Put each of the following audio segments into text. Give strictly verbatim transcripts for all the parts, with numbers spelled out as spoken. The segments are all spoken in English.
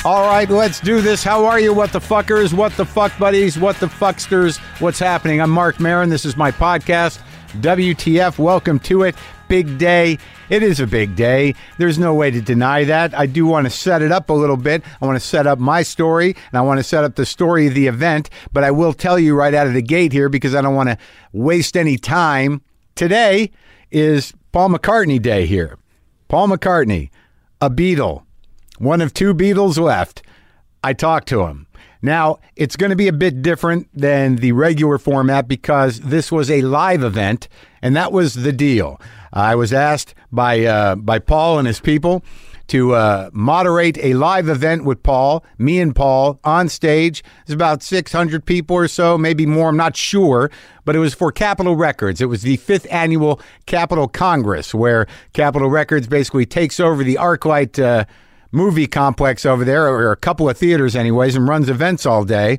All right, let's do this. How are you, what the fuckers, what the fuck buddies, what the fucksters, what's happening? I'm Mark Maron. This is my podcast, W T F. Welcome to it. Big day. It is a big day. There's no way to deny that. I do want to set it up a little bit. I want to set up my story, and I want to set up the story of the event, but I will tell you right out of the gate here because I don't want to waste any time. Today is Paul McCartney Day here. Paul McCartney, a Beatle. One of two Beatles left. I talked to him. Now, it's going to be a bit different than the regular format because this was a live event, and that was the deal. I was asked by uh, by Paul and his people to uh, moderate a live event with Paul, me and Paul, on stage. There's about six hundred people or so, maybe more, I'm not sure, but it was for Capitol Records. It was the fifth annual Capitol Congress, where Capitol Records basically takes over the ArcLight uh, movie complex over there, or a couple of theaters anyways, and runs events all day.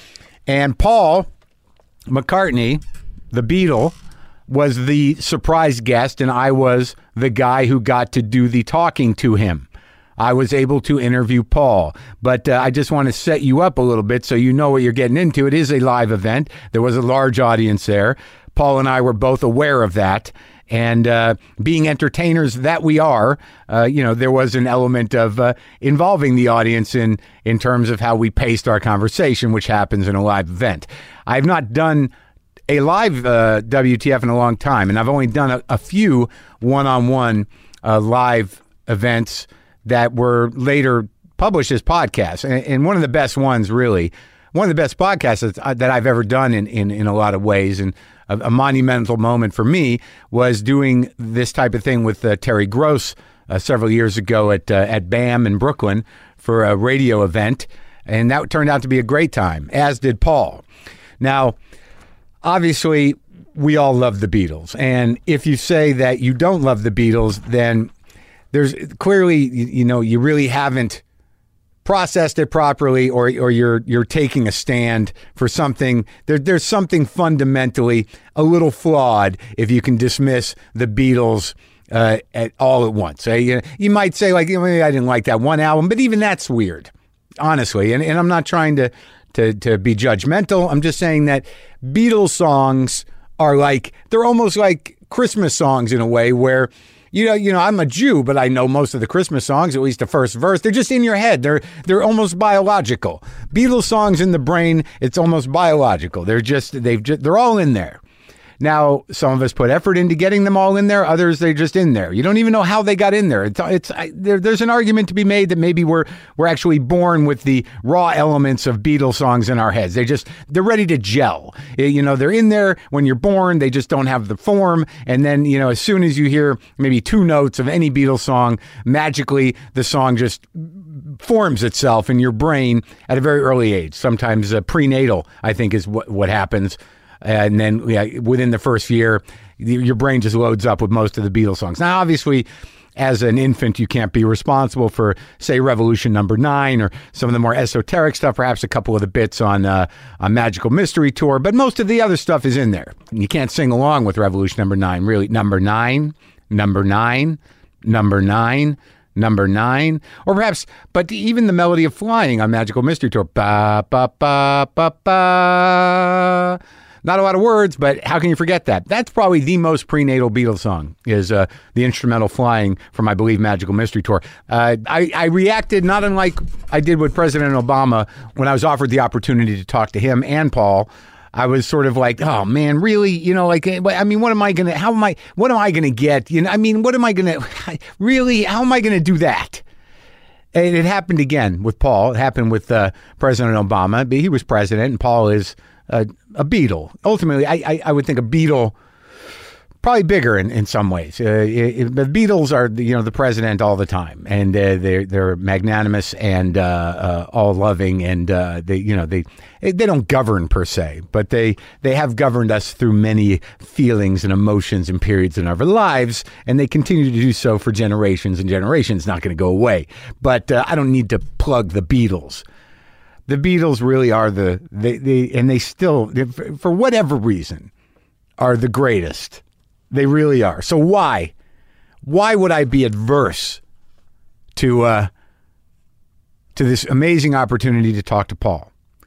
And Paul McCartney, the Beatle, was the surprise guest, and I was the guy who got to do the talking to him. I was able to interview Paul, but uh, I just want to set you up a little bit so you know what you're getting into. It is a live event. There was a large audience there. Paul and I were both aware of that. And uh, being entertainers that we are, uh, you know, there was an element of uh, involving the audience in in terms of how we paced our conversation, which happens in a live event. I've not done a live uh, W T F in a long time, and I've only done a, a few one-on-one uh, live events that were later published as podcasts. And, and one of the best ones, really, one of the best podcasts that, that I've ever done in, in, in a lot of ways, and a, a monumental moment for me was doing this type of thing with uh, Terry Gross uh, several years ago at uh, at BAM in Brooklyn for a radio event, and that turned out to be a great time, as did Paul. Now, obviously, we all love the Beatles, and if you say that you don't love the Beatles, then there's clearly, you, you know, you really haven't processed it properly, or or you're you're taking a stand for something. There, there's something fundamentally a little flawed if you can dismiss the Beatles uh, at all at once. Uh, you, you might say, like, you know, I didn't like that one album, but even that's weird, honestly. And and I'm not trying to to to be judgmental. I'm just saying that Beatles songs are like, they're almost like Christmas songs in a way where, You know, you know, I'm a Jew, but I know most of the Christmas songs, at least the first verse. They're just in your head. They're they're almost biological. Beatles songs in the brain, it's almost biological. They're just they've just, they're all in there. Now, some of us put effort into getting them all in there. Others, they're just in there. You don't even know how they got in there. It's, it's I, there, there's an argument to be made that maybe we're we're actually born with the raw elements of Beatles songs in our heads. They just they're ready to gel. You know, they're in there when you're born. They just don't have the form. And then, you know, as soon as you hear maybe two notes of any Beatles song, magically the song just forms itself in your brain at a very early age. Sometimes uh, prenatal, I think, is what what happens. And then yeah, within the first year, your brain just loads up with most of the Beatles songs. Now, obviously, as an infant, you can't be responsible for, say, Revolution Number Nine or some of the more esoteric stuff, perhaps a couple of the bits on uh, a Magical Mystery Tour, but most of the other stuff is in there. You can't sing along with Revolution Number Nine, really. Number Nine, Number Nine, Number Nine, Number Nine, or perhaps, but even the melody of Flying on Magical Mystery Tour. Ba, ba, ba, ba, ba. Not a lot of words, but how can you forget that? That's probably the most prenatal Beatles song, is uh, the instrumental Flying from, I believe, Magical Mystery Tour. Uh, I, I reacted not unlike I did with President Obama when I was offered the opportunity to talk to him and Paul. I was sort of like, oh man, really? You know, like, I mean, what am I going to, how am I, what am I going to get? You know, I mean, what am I going to, really, how am I going to do that? And it happened again with Paul. It happened with uh, President Obama. He was president, and Paul is a, a Beatle. Ultimately, I, I, I would think a Beatle, probably bigger in, in some ways. Uh, it, the Beatles are, you know, the president all the time, and uh, they're they're magnanimous and uh, uh, all loving, and uh, they, you know, they they don't govern per se, but they they have governed us through many feelings and emotions and periods in our lives, and they continue to do so for generations and generations. Not going to go away. But uh, I don't need to plug the Beatles. The Beatles really are the they, they and they still, they, for whatever reason, are the greatest. They really are. So why? Why would I be adverse to uh, to this amazing opportunity to talk to Paul.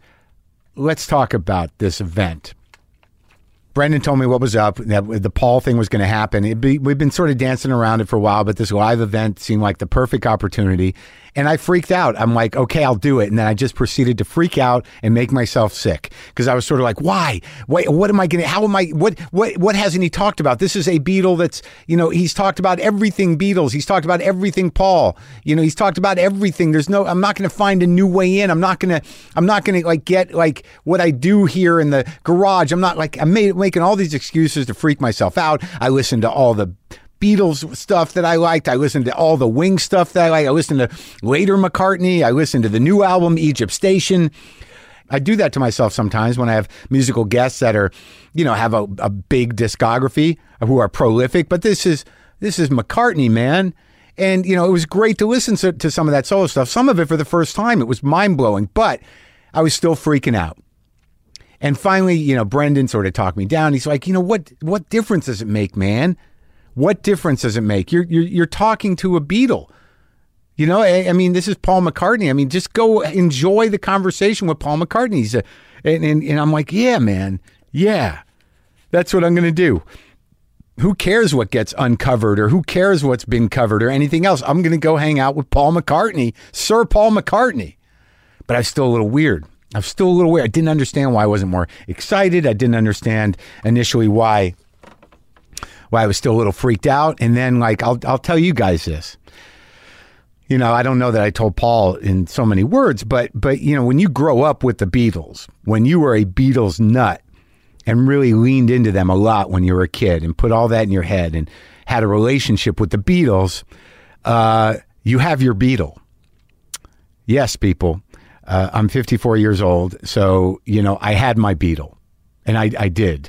Let's talk about this event. Brendan told me what was up, that the Paul thing was going to happen. It'd be, we've been sort of dancing around it for a while, but this live event seemed like the perfect opportunity. And I freaked out. I'm like, okay, I'll do it. And then I just proceeded to freak out and make myself sick because I was sort of like, why? Wait, what am I going to, how am I, what, what, what hasn't he talked about? This is a Beatle that's, you know, he's talked about everything Beatles. He's talked about everything Paul. You know, he's talked about everything. There's no, I'm not going to find a new way in. I'm not going to, I'm not going to like get like what I do here in the garage. I'm not like, I'm made, making all these excuses to freak myself out. I listened to all the Beatles stuff that I liked. I listened to all the Wings stuff that I liked. I listened to later McCartney. I listened to the new album, Egypt Station. I do that to myself sometimes when I have musical guests that are, you know, have a, a big discography, who are prolific. But this is this is McCartney, man. And, you know, it was great to listen to, to some of that solo stuff. Some of it for the first time. It was mind-blowing. But I was still freaking out. And finally, you know, Brendan sort of talked me down. He's like, you know, what what difference does it make, man? What difference does it make? You're you're you're talking to a Beatle. You know, I, I mean, this is Paul McCartney. I mean, just go enjoy the conversation with Paul McCartney. He's a, and, and and I'm like, yeah, man, yeah, that's what I'm going to do. Who cares what gets uncovered or who cares what's been covered or anything else? I'm going to go hang out with Paul McCartney, Sir Paul McCartney. But I was still a little weird. I was still a little weird. I didn't understand why I wasn't more excited. I didn't understand initially why. Why I was still a little freaked out. And then, like, I'll I'll tell you guys this. You know, I don't know that I told Paul in so many words, but, but you know, when you grow up with the Beatles, when you were a Beatles nut and really leaned into them a lot when you were a kid and put all that in your head and had a relationship with the Beatles, uh, you have your Beatle. Yes, people. Uh, I'm fifty-four years old, so, you know, I had my Beatle, and I, I did.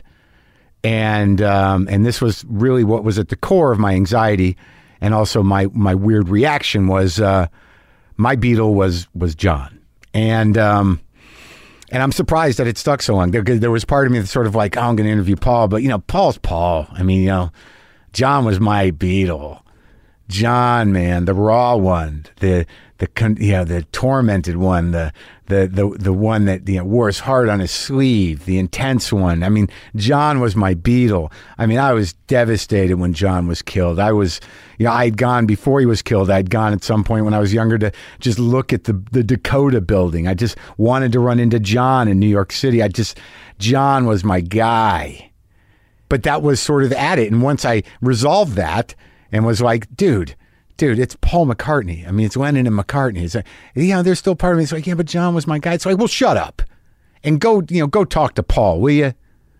And um, and this was really what was at the core of my anxiety, and also my my weird reaction was uh, my Beatle was was John, and um, and I'm surprised that it stuck so long. There, there was part of me that's sort of like, oh, I'm going to interview Paul, but you know, Paul's Paul. I mean, you know, John was my Beatle. John, man, the raw one, the the you know, the tormented one, the the the the one that, you know, wore his heart on his sleeve, the intense one. I mean, John was my Beatle. I mean, I was devastated when John was killed. I was, you know, I'd gone before he was killed. I'd gone at some point when I was younger to just look at the the Dakota building. I just wanted to run into John in New York City. I just, John was my guy. But that was sort of at it. And once I resolved that and was like, dude, dude, it's Paul McCartney. I mean, it's Lennon and McCartney. It's like, you know, there's still part of me. It's like, yeah, but John was my guy. It's like, well, shut up and go, you know, go talk to Paul, will you?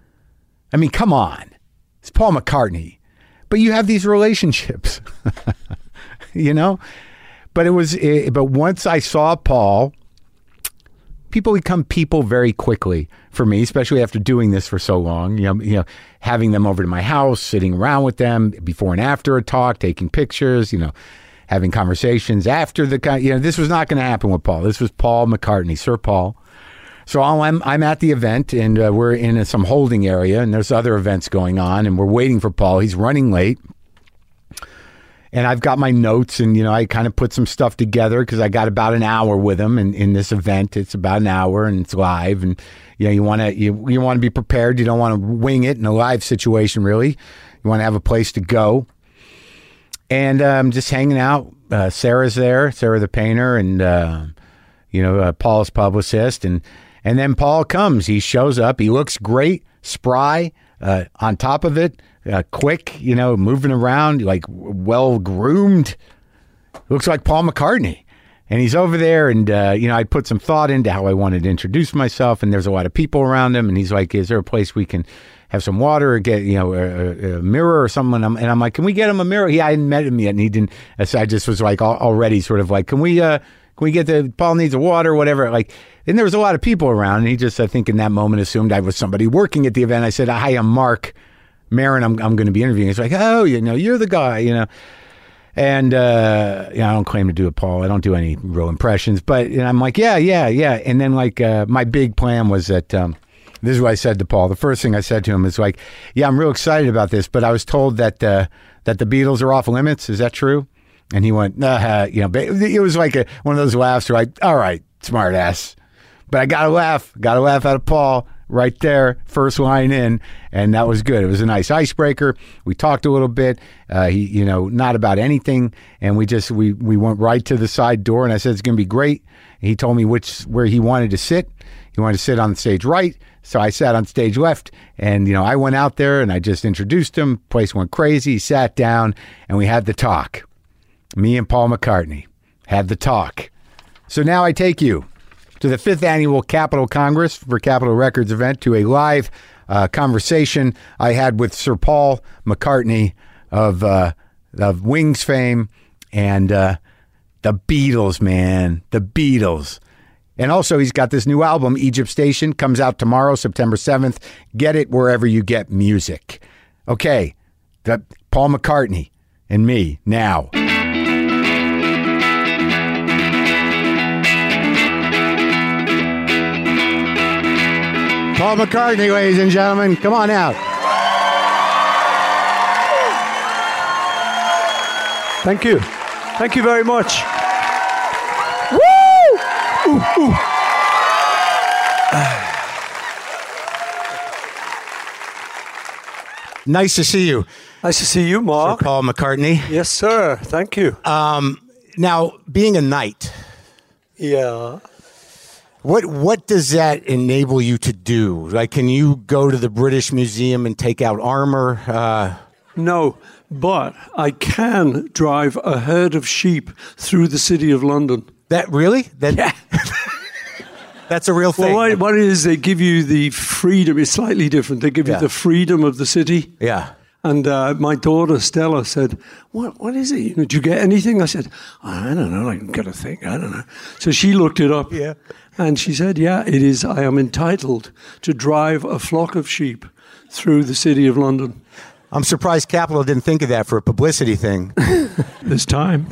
I mean, come on. It's Paul McCartney. But you have these relationships, you know? But it was, it, but once I saw Paul, people become people very quickly for me, especially after doing this for so long. You know, you know, having them over to my house, sitting around with them before and after a talk, taking pictures, you know, having conversations after the, you know, this was not going to happen with Paul. This was Paul McCartney, Sir Paul. So I'm I'm at the event, and uh, we're in a, some holding area, and there's other events going on, and we're waiting for Paul. He's running late. And I've got my notes, and, you know, I kind of put some stuff together because I got about an hour with him in, in this event. It's about an hour and it's live. And, you know, you want to you, you want to be prepared. You don't want to wing it in a live situation, really. You want to have a place to go. And I'm um, just hanging out. Uh, Sarah's there, Sarah the painter, and, uh, you know, uh, Paul's publicist. And, and then Paul comes. He shows up. He looks great, spry, uh, on top of it. Uh, quick, you know, moving around, like well-groomed. Looks like Paul McCartney. And he's over there, and, uh, you know, I put some thought into how I wanted to introduce myself, and there's a lot of people around him, and he's like, is there a place we can have some water or get, you know, a, a mirror or something? And I'm, and I'm like, can we get him a mirror? He, I hadn't met him yet, and he didn't, so I just was like already sort of like, can we, uh, can we get the, Paul needs a water or whatever? Like, and there was a lot of people around, and he just, I think in that moment assumed I was somebody working at the event. I said, hi, I'm Mark Maron, I'm I'm going to be interviewing. It's like, oh, you know, you're the guy, you know. And, uh, you know, I don't claim to do it, Paul. I don't do any real impressions. But and I'm like, yeah, yeah, yeah. And then, like, uh, my big plan was that, um, this is what I said to Paul. The first thing I said to him is like, yeah, I'm real excited about this, but I was told that uh, that the Beatles are off limits. Is that true? And he went, nah, you know, it was like a, one of those laughs where I, all right, smart ass. But I got to laugh, got to laugh out of Paul right there, first line in, and that was good. It was a nice icebreaker. We talked a little bit, uh, he, you know, not about anything, and we just, we, we went right to the side door, and I said, it's going to be great. And he told me which, where he wanted to sit. He wanted to sit on stage right, so I sat on stage left, and, you know, I went out there, and I just introduced him. Place went crazy. He sat down, and we had the talk. Me and Paul McCartney had the talk. So now I take you to the fifth annual Capitol Congress for Capitol Records event, to a live uh, conversation I had with Sir Paul McCartney of uh, of Wings fame and uh, the Beatles, man, the Beatles. And also, he's got this new album, Egypt Station, comes out tomorrow, September seventh. Get it wherever you get music. Okay, the Paul McCartney and me now. Paul McCartney, ladies and gentlemen, come on out. Thank you. Thank you very much. Woo! Ooh, ooh. Nice to see you. Nice to see you, Mark. Sir Paul McCartney. Yes, sir. Thank you. Um, now, being a knight. Yeah. What what does that enable you to do? Like, can you go to the British Museum and take out armor? Uh, no, but I can drive a herd of sheep through the city of London. That really? That, yeah. That's a real thing. Well, what, what it is, they give you the freedom. It's slightly different. They give yeah. you the freedom of the city. Yeah. And uh, my daughter, Stella, said, what, what is it? You know, did you get anything? I said, I don't know. I got a thing. I don't know. So she looked it up. Yeah. And she said, yeah, it is. I am entitled to drive a flock of sheep through the city of London. I'm surprised Capitol didn't think of that for a publicity thing. This time.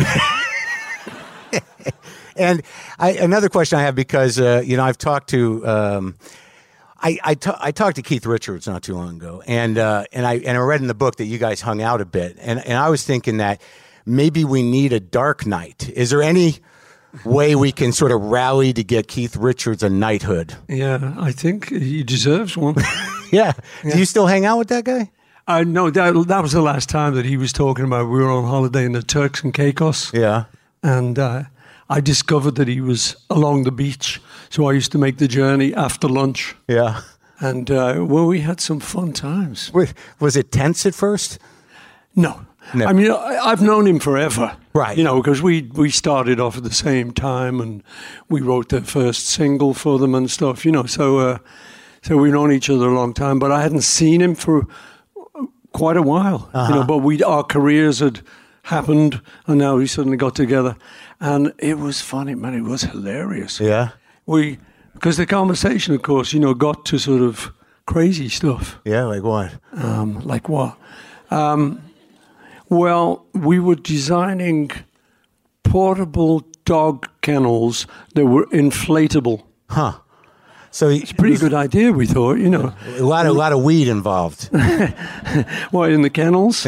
And I, another question I have, because, uh, you know, I've talked to... Um, I I, ta- I talked to Keith Richards not too long ago, and uh, and I and I read in the book that you guys hung out a bit, and and I was thinking that maybe we need a dark knight. Is there any way we can sort of rally to get Keith Richards a knighthood? Yeah, I think he deserves one. yeah. yeah. Do you still hang out with that guy? I uh, no, that that was the last time that he was talking about. We were on holiday in the Turks and Caicos. Yeah, and. Uh, I discovered that he was along the beach, so I used to make the journey after lunch. Yeah. And, uh, well, we had some fun times. Wait, was it tense at first? No. no. I mean, I, I've known him forever. Right. You know, because we, we started off at the same time, and we wrote the first single for them and stuff, you know. So, uh, so we've known each other a long time, but I hadn't seen him for quite a while. Uh-huh. You know, but we our careers had happened, and now we suddenly got together. And it was funny, man. It was hilarious. Yeah. We, because the conversation, of course, you know, got to sort of crazy stuff. Yeah, like what? Um, like what? Um, well, we were designing portable dog kennels that were inflatable. Huh. So it's a pretty good idea, we thought, you know. A lot, a lot of weed involved. What, in the kennels?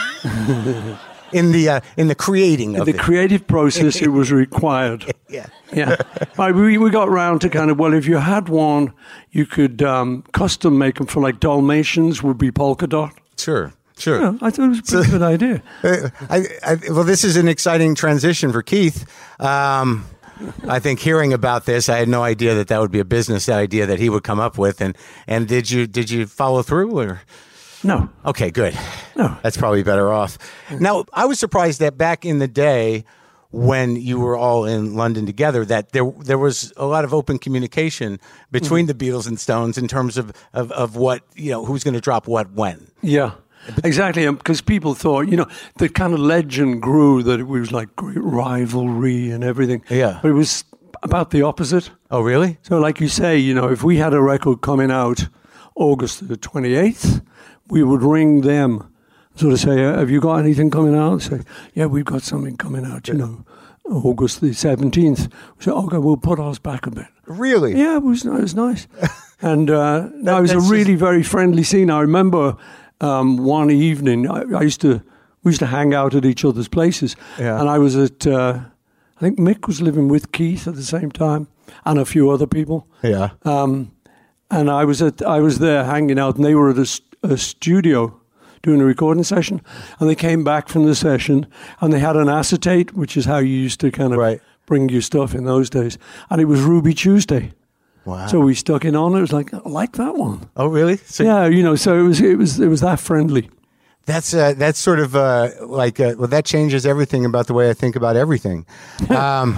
In the uh, in the creating of the it. creative process, it was required. yeah, yeah. Right, we we got round to kind of, well, if you had one, you could um, custom make them for, like, Dalmatians would be polka dot. Sure, sure. Yeah, I thought it was a pretty so, good idea. Uh, I, I, well, this is an exciting transition for Keith. Um, I think hearing about this, I had no idea that that would be a business idea that he would come up with. And and did you did you follow through or? No. Okay, good. No. That's probably better off. Now, I was surprised that back in the day when you were all in London together, that there there was a lot of open communication between mm-hmm. the Beatles and Stones in terms of, of, of what, you know, who's going to drop what when. Yeah, exactly. Because people thought, you know, the kind of legend grew that it was like great rivalry and everything. Yeah. But it was about the opposite. Oh, really? So like you say, you know, if we had a record coming out August the twenty-eighth, we would ring them, sort of say, have you got anything coming out? Say, yeah, we've got something coming out, you know, August the seventeenth. We said, okay, we'll put ours back a bit. Really? Yeah, it was, it was nice. And uh, that, it was a really just... very friendly scene. I remember um, one evening, I, I used to we used to hang out at each other's places. Yeah. And I was at, uh, I think Mick was living with Keith at the same time, and a few other people. Yeah. Um, and I was at, I was there hanging out, and they were at a, st- a studio doing a recording session, and they came back from the session, and they had an acetate, which is how you used to kind of Right. bring your stuff in those days, and it was Ruby Tuesday. Wow. So we stuck it on. It was like, I like that one. Oh, really? So Yeah, you know. So it was, it was, it was that friendly. That's uh, that's sort of uh, like uh, well, that changes everything about the way I think about everything. Um,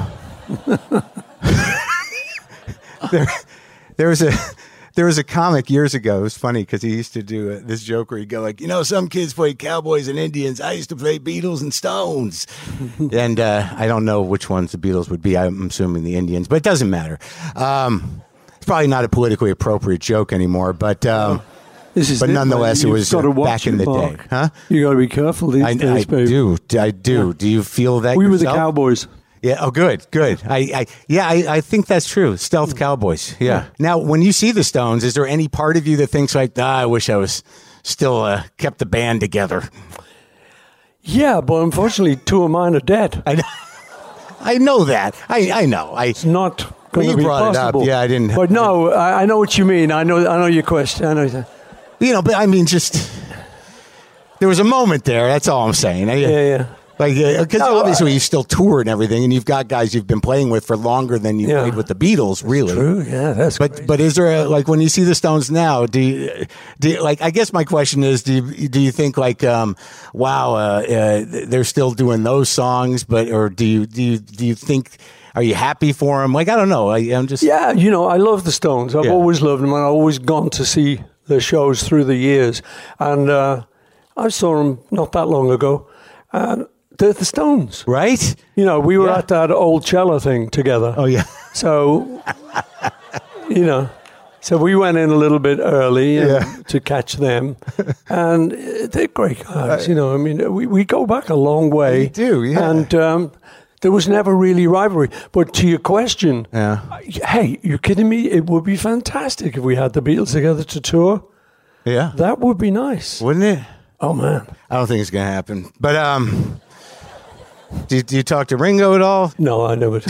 there, there was a there was a comic years ago. It was funny because he used to do uh, this joke where he'd go like, you know, some kids play Cowboys and Indians. I used to play Beatles and Stones, and uh, I don't know which ones the Beatles would be. I'm assuming the Indians, but it doesn't matter. Um, it's probably not a politically appropriate joke anymore, but. Um, This is But it, nonetheless, man. it You've was gotta uh, watch back in it, the Mark. day, huh? You got to be careful these I, days, I baby. do, I do. Do you feel that? We were the yourself? Cowboys. Yeah. Oh, good, good. I, I yeah, I, I think that's true. Stealth Cowboys. Yeah. Yeah. Now, when you see the Stones, is there any part of you that thinks like, ah, I wish I was still uh, kept the band together? Yeah, but unfortunately, two of mine are dead. I know, I know that. I, I know. I It's not Well, going you to be brought it up. possible. Yeah, I didn't- But no, I, I know what you mean. I know. I know your question. I know. that. you know, but I mean, just there was a moment there. That's all I'm saying. I, Yeah, yeah. Like, because No, obviously I- you still tour and everything, and you've got guys you've been playing with for longer than you Yeah. played with the Beatles, really. True. Yeah, that's. But crazy. but is there a, like when you see the Stones now? Do you, do you, like? I guess my question is, do you, do you think like, um, wow, uh, uh, they're still doing those songs, but or do you do you do you think? Are you happy for them? Like I don't know. I, I'm just Yeah, you know, I love the Stones. I've Yeah. always loved them, and I've always gone to see their shows through the years. And uh, I saw them not that long ago, and they're the Stones. right. You know, we were Yeah. at that old Cella thing together. Oh yeah, So, you know, so we went in a little bit early and, Yeah. to catch them, and uh, they're great guys. You know, I mean, we, we go back a long way. We do, yeah. And um, there was never really rivalry. But to your question, Yeah. hey, you're kidding me? It would be fantastic if we had the Beatles together to tour. yeah. That would be nice. Wouldn't it? Oh man, I don't think it's gonna happen. But um, do, do you talk to Ringo at all? no, I never.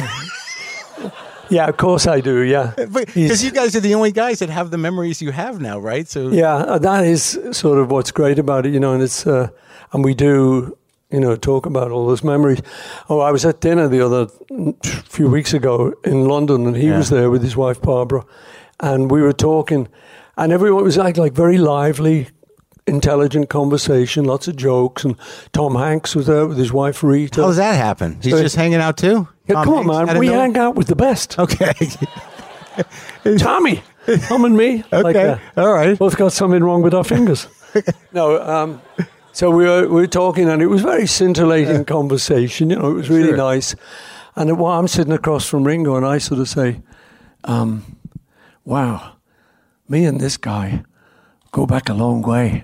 Yeah, of course I do. Yeah, Because you guys are the only guys that have the memories you have now, right? So Yeah, uh, that is sort of what's great about it, you know, and it's, uh, and we do, you know, talk about all those memories. Oh, I was at dinner the other few weeks ago in London, and he Yeah. was there with his wife Barbara, and we were talking, and everyone was like, like very lively, intelligent conversation, lots of jokes, and Tom Hanks was there with his wife Rita. how does that happen? He's So- just hanging out too. Yeah, Tom come Hanks on, out man, of we nowhere? hang out with the best. Okay. Tommy, Tom and me, Okay. like that. All right. Both got something wrong with our fingers. no, um, so we were we were talking, and it was very scintillating conversation. You know, it was really Sure. nice. And while I'm sitting across from Ringo, and I sort of say, um, "Wow, me and this guy go back a long way."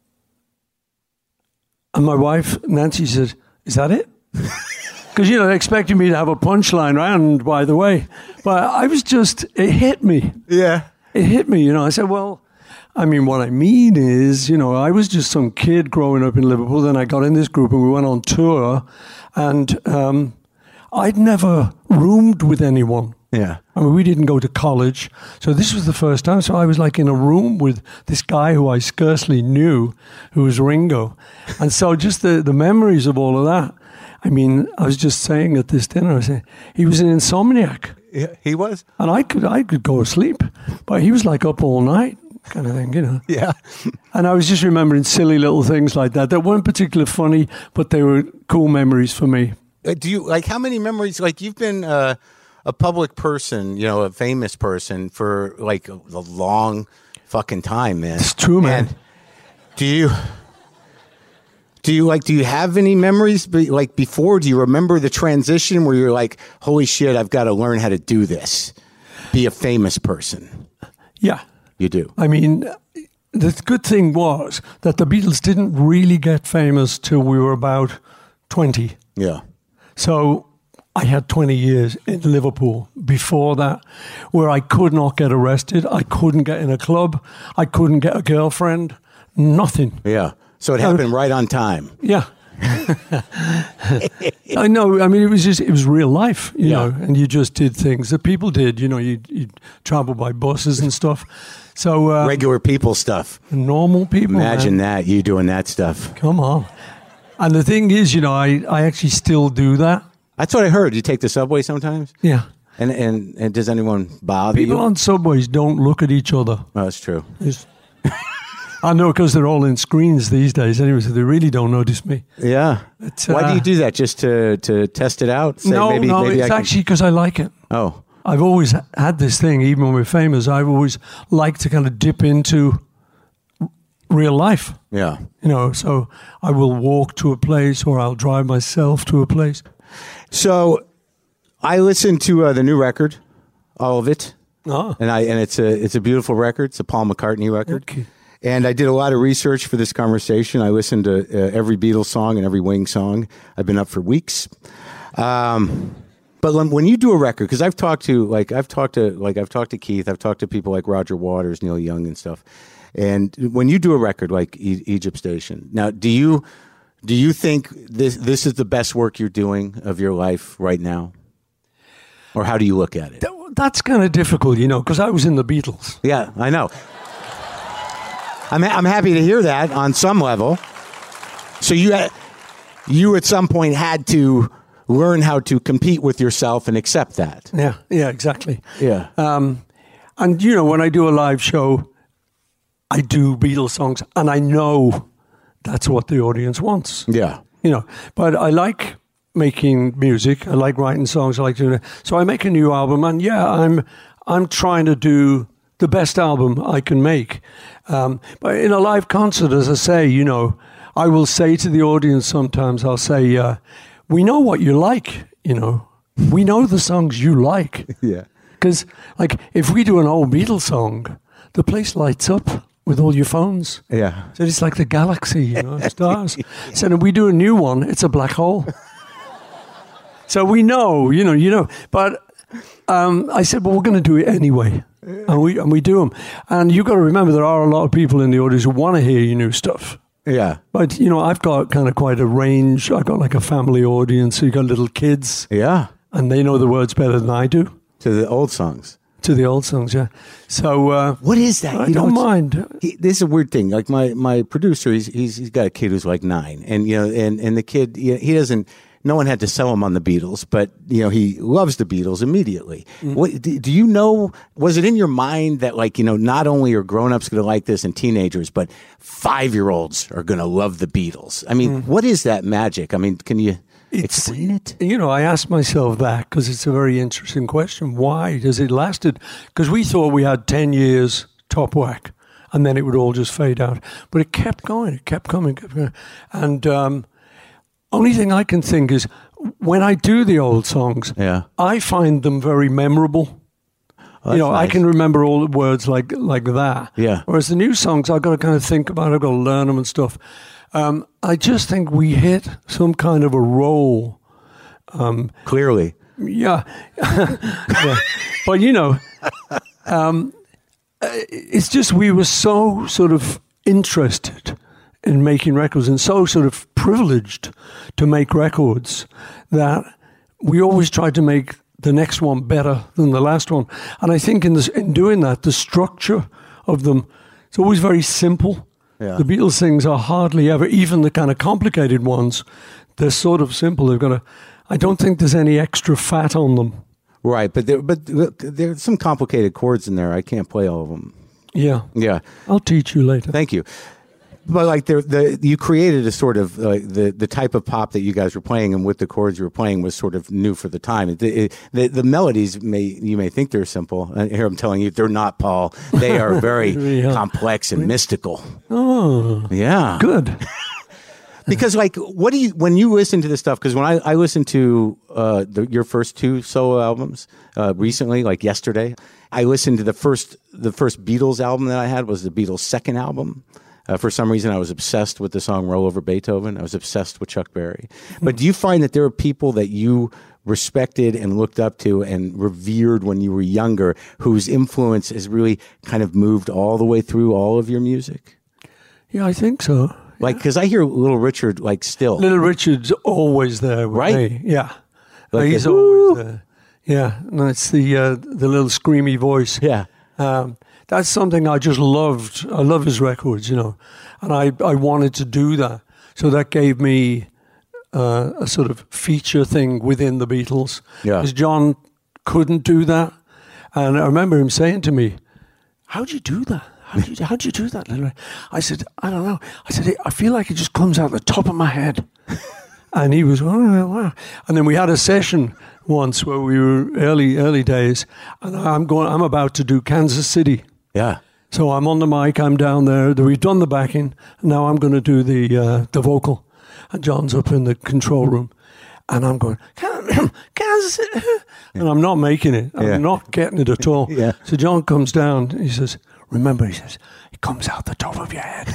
And my wife Nancy said, "Is that it?" Because, you know, they expected me to have a punchline, right? And by the way, but I was just, it hit me. Yeah. It hit me, you know. I said, well, I mean, what I mean is, you know, I was just some kid growing up in Liverpool. Then I got in this group and we went on tour. And um, I'd never roomed with anyone. Yeah. I mean, we didn't go to college. So this was the first time. So I was like in a room with this guy who I scarcely knew, who was Ringo. And so just the, the memories of all of that. I mean, I was just saying at this dinner, I said, he was an insomniac. Yeah, he was. And I could I could go to sleep. But he was like up all night kind of thing, you know. Yeah. And I was just remembering silly little things like that that weren't particularly funny, but they were cool memories for me. Uh, Do you like how many memories? Like you've been uh, a public person, you know, a famous person for like a, a long fucking time, man. It's true, man. And do you? Do you like? Do you have any memories? Be, like before, do you remember the transition where you're like, "Holy shit, I've got to learn how to do this, be a famous person"? Yeah. You do. I mean, the good thing was that the Beatles didn't really get famous till we were about twenty. Yeah. So I had twenty years in Liverpool before that where I could not get arrested. I couldn't get in a club. I couldn't get a girlfriend. Nothing. Yeah. So it happened right on time. Yeah. I know. I mean, it was just it was real life, you Yeah. know, and you just did things that people did. You know, you you travel by buses and stuff. So uh, Regular people stuff. normal people. Imagine man. that, you doing that stuff. Come on. And the thing is, you know, I, I actually still do that. That's what I heard. You take the subway sometimes? Yeah. And and, and does anyone bother People you? on subways don't look at each other. Oh, that's true. It's- I know, because they're all in screens these days anyway, so they really don't notice me. Yeah. But, Why do uh, you do that? Just to, to test it out? Say, no, maybe, no, maybe it's I can- actually because I like it. Oh, I've always had this thing, even when we're famous, I've always liked to kind of dip into r- real life. yeah. You know, so I will walk to a place or I'll drive myself to a place. So I listened to uh, the new record, all of it, Oh, and I and it's a it's a beautiful record. It's a Paul McCartney record. okay. And I did a lot of research for this conversation. I listened to uh, every Beatles song and every Wings song. I've been up for weeks. Um, but when, when you do a record, because I've talked to like I've talked to like I've talked to Keith, I've talked to people like Roger Waters, Neil Young, and stuff. And when you do a record like e- Egypt Station, now do you do you think this this is the best work you're doing of your life right now, or how do you look at it? That- That's kind of difficult, you know, because I was in the Beatles. Yeah, I know. I'm I'm happy to hear that on some level. So you had, you at some point had to learn how to compete with yourself and accept that. Yeah, yeah, exactly. Yeah. Um, and, you know, when I do a live show, I do Beatles songs, and I know that's what the audience wants. Yeah. You know, but I like making music. I like writing songs. I like doing it. So I make a new album, and yeah, I'm I'm trying to do the best album I can make. Um, but in a live concert, as I say, you know, I will say to the audience sometimes, I'll say, uh, "We know what you like. You know, we know the songs you like." Yeah. Because, like, if we do an old Beatles song, the place lights up with all your phones. Yeah. So it's like the galaxy, you know, stars. So if we do a new one, it's a black hole. So we know, you know, you know. But um, I said, well, we're going to do it anyway. And we and we do them. And you've got to remember, there are a lot of people in the audience who want to hear your new stuff. Yeah. But, you know, I've got kind of quite a range. I've got like a family audience. So you've got little kids. Yeah. And they know the words better than I do. To the old songs. To the old songs, yeah. So uh, What is that? I You know, don't it's- mind. He, this is a weird thing. Like my, my producer, he's, he's he's got a kid who's like nine, and you know, and, and the kid, you know, he doesn't. No one had to sell him on the Beatles, but you know, he loves the Beatles immediately. Mm-hmm. What do, do you know? Was it in your mind that like you know, not only are grown-ups going to like this and teenagers, but five-year-olds are going to love the Beatles? I mean, Mm-hmm. what is that magic? I mean, can you It's- explain it? You know, I asked myself that because it's a very interesting question. Why does it lasted? Because we thought we had ten years top whack, and then it would all just fade out. But it kept going. It kept coming. Kept going. And um, only thing I can think is when I do the old songs, Yeah. I find them very memorable. Oh, you know, that's I nice. can remember all the words like like that. Yeah. Whereas the new songs, I've got to kind of think about it. I've got to learn them and stuff. Um, I just think we hit some kind of a roll. Clearly, Yeah. Yeah. But, you know, um, it's just we were so sort of interested in making records and so sort of privileged to make records that we always tried to make the next one better than the last one. And I think in, this, in doing that, the structure of them, it's always very simple. Yeah. The Beatles things are hardly ever, even the kind of complicated ones, they're sort of simple. They've got a, I don't think there's any extra fat on them. right? But there, but there's some complicated chords in there. I can't play all of them. Yeah. Yeah. I'll teach you later. Thank you. But like the the you created a sort of uh, the the type of pop that you guys were playing, and with the chords you were playing was sort of new for the time. The it, the, the melodies may you may think they're simple. And here I'm telling you, they're not, Paul. They are very Yeah. complex and mystical. Oh, Yeah, good. because like, what do you when you listen to this stuff? Because when I I listened to uh, the, your first two solo albums uh, recently, like yesterday, I listened to the first the first Beatles album that I had was the Beatles' second album. Uh, for some reason, I was obsessed with the song "Roll Over Beethoven." I was obsessed with Chuck Berry. But do you find that there are people that you respected and looked up to and revered when you were younger, whose influence has really kind of moved all the way through all of your music? Yeah, I think so. Like, because I hear Little Richard, like, still. Little Richard's always there with Right? me. Yeah. Like He's a, always there. Yeah. And it's the, uh, the little screamy voice. Yeah. Um, that's something I just loved. I love his records, you know. And I, I wanted to do that. So that gave me uh, a sort of feature thing within the Beatles. Yeah. Because John couldn't do that. And I remember him saying to me, how'd you do that? How'd you, how'd you do that? Little? I said, I don't know. I said, I feel like it just comes out the top of my head. And he was, oh, wow. And then we had a session once where we were early, early days. And I'm going, I'm about to do Kansas City. Yeah. So I'm on the mic, I'm down there. We've done the backing. Now I'm going to do the uh, the vocal. And John's up in the control room. And I'm going, Kansas City. And I'm not making it. I'm Yeah. not getting it at all. Yeah. So John comes down. He says, remember, he says, it comes out the top of your head.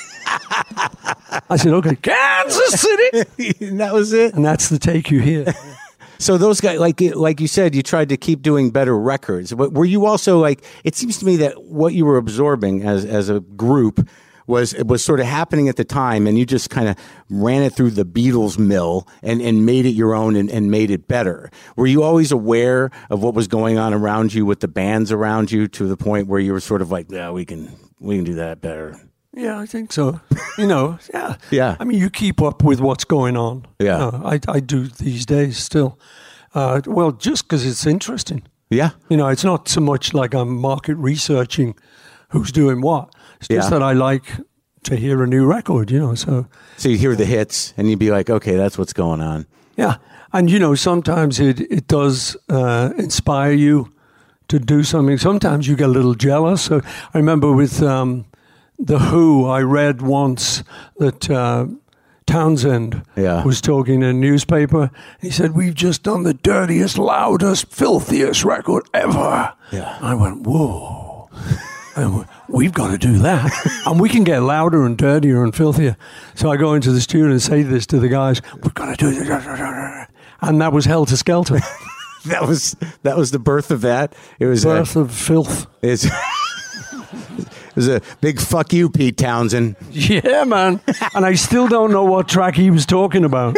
I said, okay, Kansas City. And that was it. And that's the take you hear. So those guys, like like you said, you tried to keep doing better records. But were you also like? It seems to me that what you were absorbing as as a group was it was sort of happening at the time, and you just kind of ran it through the Beatles mill and, and made it your own and, and made it better. Were you always aware of what was going on around you with the bands around you to the point where you were sort of like, yeah, we can we can do that better. Yeah, I think so. You know, yeah. Yeah. I mean, you keep up with what's going on. Yeah. You know, I, I do these days still. Uh, well, just because it's interesting. Yeah. You know, it's not so much like I'm market researching who's doing what. It's just Yeah. that I like to hear a new record, you know, so. So you hear the hits and you'd be like, okay, that's what's going on. Yeah. And, you know, sometimes it, it does uh, inspire you to do something. Sometimes you get a little jealous. So I remember with um, The Who, I read once that uh, Townsend Yeah. was talking in a newspaper. He said, we've just done the dirtiest, loudest, filthiest record ever. Yeah. I went, whoa. And we've got to do that. And we can get louder and dirtier and filthier. So I go into the studio and say this to the guys, we've got to do this. And that was Helter Skelter. That was that was the birth of that. It was Birth a, of filth. it's, it was a big fuck you, Pete Townsend. Yeah, man. And I still don't know what track he was talking about.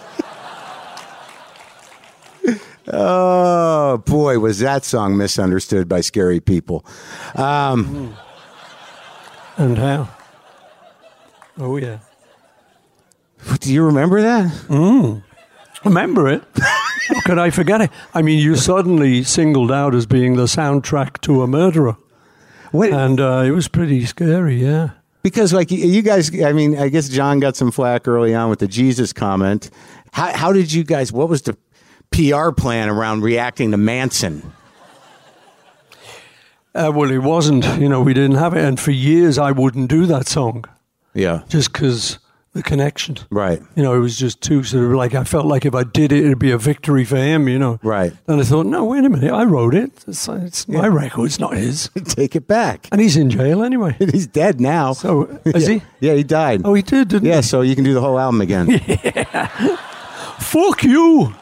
Oh boy, was that song misunderstood by scary people. Um, And how? Oh, yeah. do you remember that? Remember it? How could I forget it? I mean, you suddenly singled out as being the soundtrack to a murderer. What, And uh, it was pretty scary, yeah. because like you- you guys, I mean, I guess John got some flack early on with the Jesus comment. How, how did you guys? What was the P R plan around reacting to Manson? Uh, well, it wasn't, you know, we didn't have it. And for years, I wouldn't do that song Yeah, just because the connection. right, You know, it was just too sort of like, I felt like if I did it, it'd be a victory for him, you know. right. And I thought, no, wait a minute, I wrote it. It's, it's my record, it's not his. Take it back. And he's in jail anyway. He's dead now. So, is yeah. he? Yeah, he died. Oh, he did, didn't Yeah, so you can do the whole album again. he? Fuck you.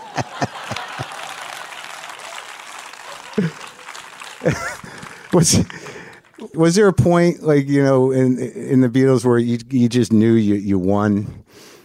Was was there a point like you know in in the Beatles where you you just knew you you won?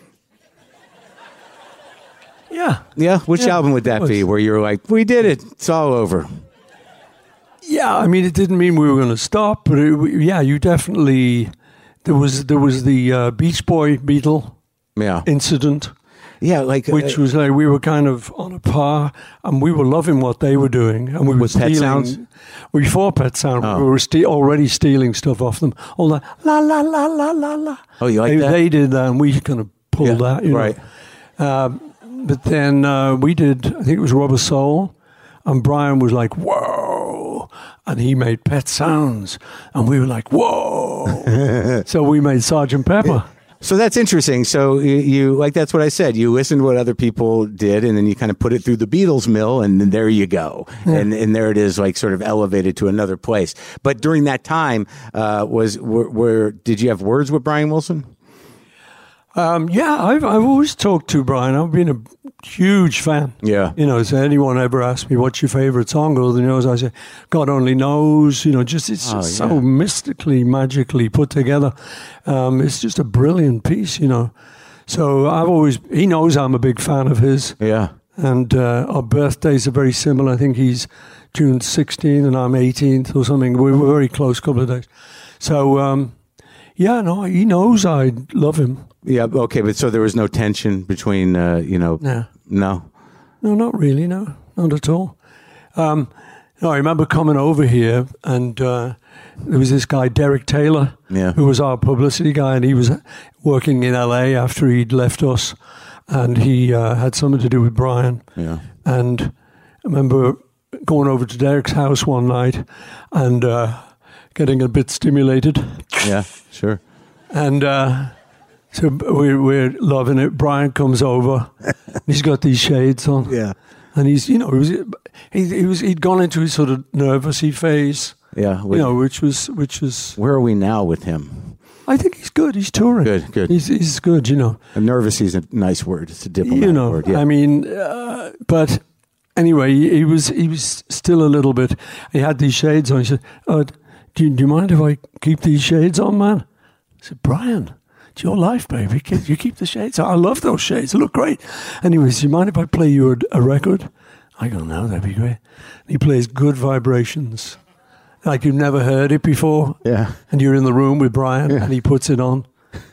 Yeah. Yeah, which Yeah, album would that it be? was. Where you're like, we did it, it's all over. Yeah, I mean, it didn't mean we were going to stop, but it, yeah, you definitely. There was there was the uh, Beach Boy Beatle Yeah, incident, yeah, like which uh, was like we were kind of on a par, and we were loving what they were doing, and we were With Pet stealing. Sounds? Before Pet Sound, Oh. we were ste- already stealing stuff off them. All that la la la la la la. Oh, you like they, that? They did that, and we kind of pulled Yeah, that, you know. right. Um, but then uh, we did. I think it was Rubber Soul, and Brian was like, "Whoa!" and he made Pet Sounds, and we were like, "Whoa!" So we made Sergeant Pepper. So that's interesting. So you, you like that's what I said. You listened to what other people did, and then you kind of put it through the Beatles mill, and then there you go, and and there it is, like sort of elevated to another place. But during that time, uh, was were, were did you have words with Brian Wilson? Um, yeah, I've I've always talked to Brian. I've been a huge fan. Yeah. You know, so anyone ever asks me what's your favorite song, other than yours, I say, God Only Knows. You know, just it's Oh, just yeah. so mystically, magically put together. Um, it's just a brilliant piece, you know. So I've always, he knows I'm a big fan of his. Yeah. And uh, our birthdays are very similar. I think he's June sixteenth and I'm eighteenth or something. We were very close, couple of days. So, um, yeah, no, he knows I love him. Yeah. Okay. But so there was no tension between, uh, you know, No. no. No, not really, no. Not at all. Um, no, I remember coming over here and uh, there was this guy, Derek Taylor, Yeah. who was our publicity guy, and he was working in L A after he'd left us, and he uh, had something to do with Brian. Yeah. And I remember going over to Derek's house one night and uh, getting a bit stimulated. Yeah. Sure. And uh, so we're, we're loving it. Brian comes over. He's got these shades on. Yeah. And he's, you know, he was, he, he was, he'd gone into his sort of nervousy phase, Yeah. you know, which was, which was, Where are we now with him? I think he's good. He's touring. Good, good. He's, he's good, you know. And nervous is a nice word. It's a diplomatic You know, word. Yeah. I mean, uh, but anyway, he, he was, he was still a little bit, he had these shades on. He said, oh, do, you, do you mind if I keep these shades on, man? I said, Brian, it's your life, baby. You keep the shades on. I love those shades. They look great. Anyways, do you mind if I play you a, a record? I go, no, that'd be great. And he plays Good Vibrations. Like you've never heard it before. Yeah. And you're in the room with Brian Yeah. and he puts it on.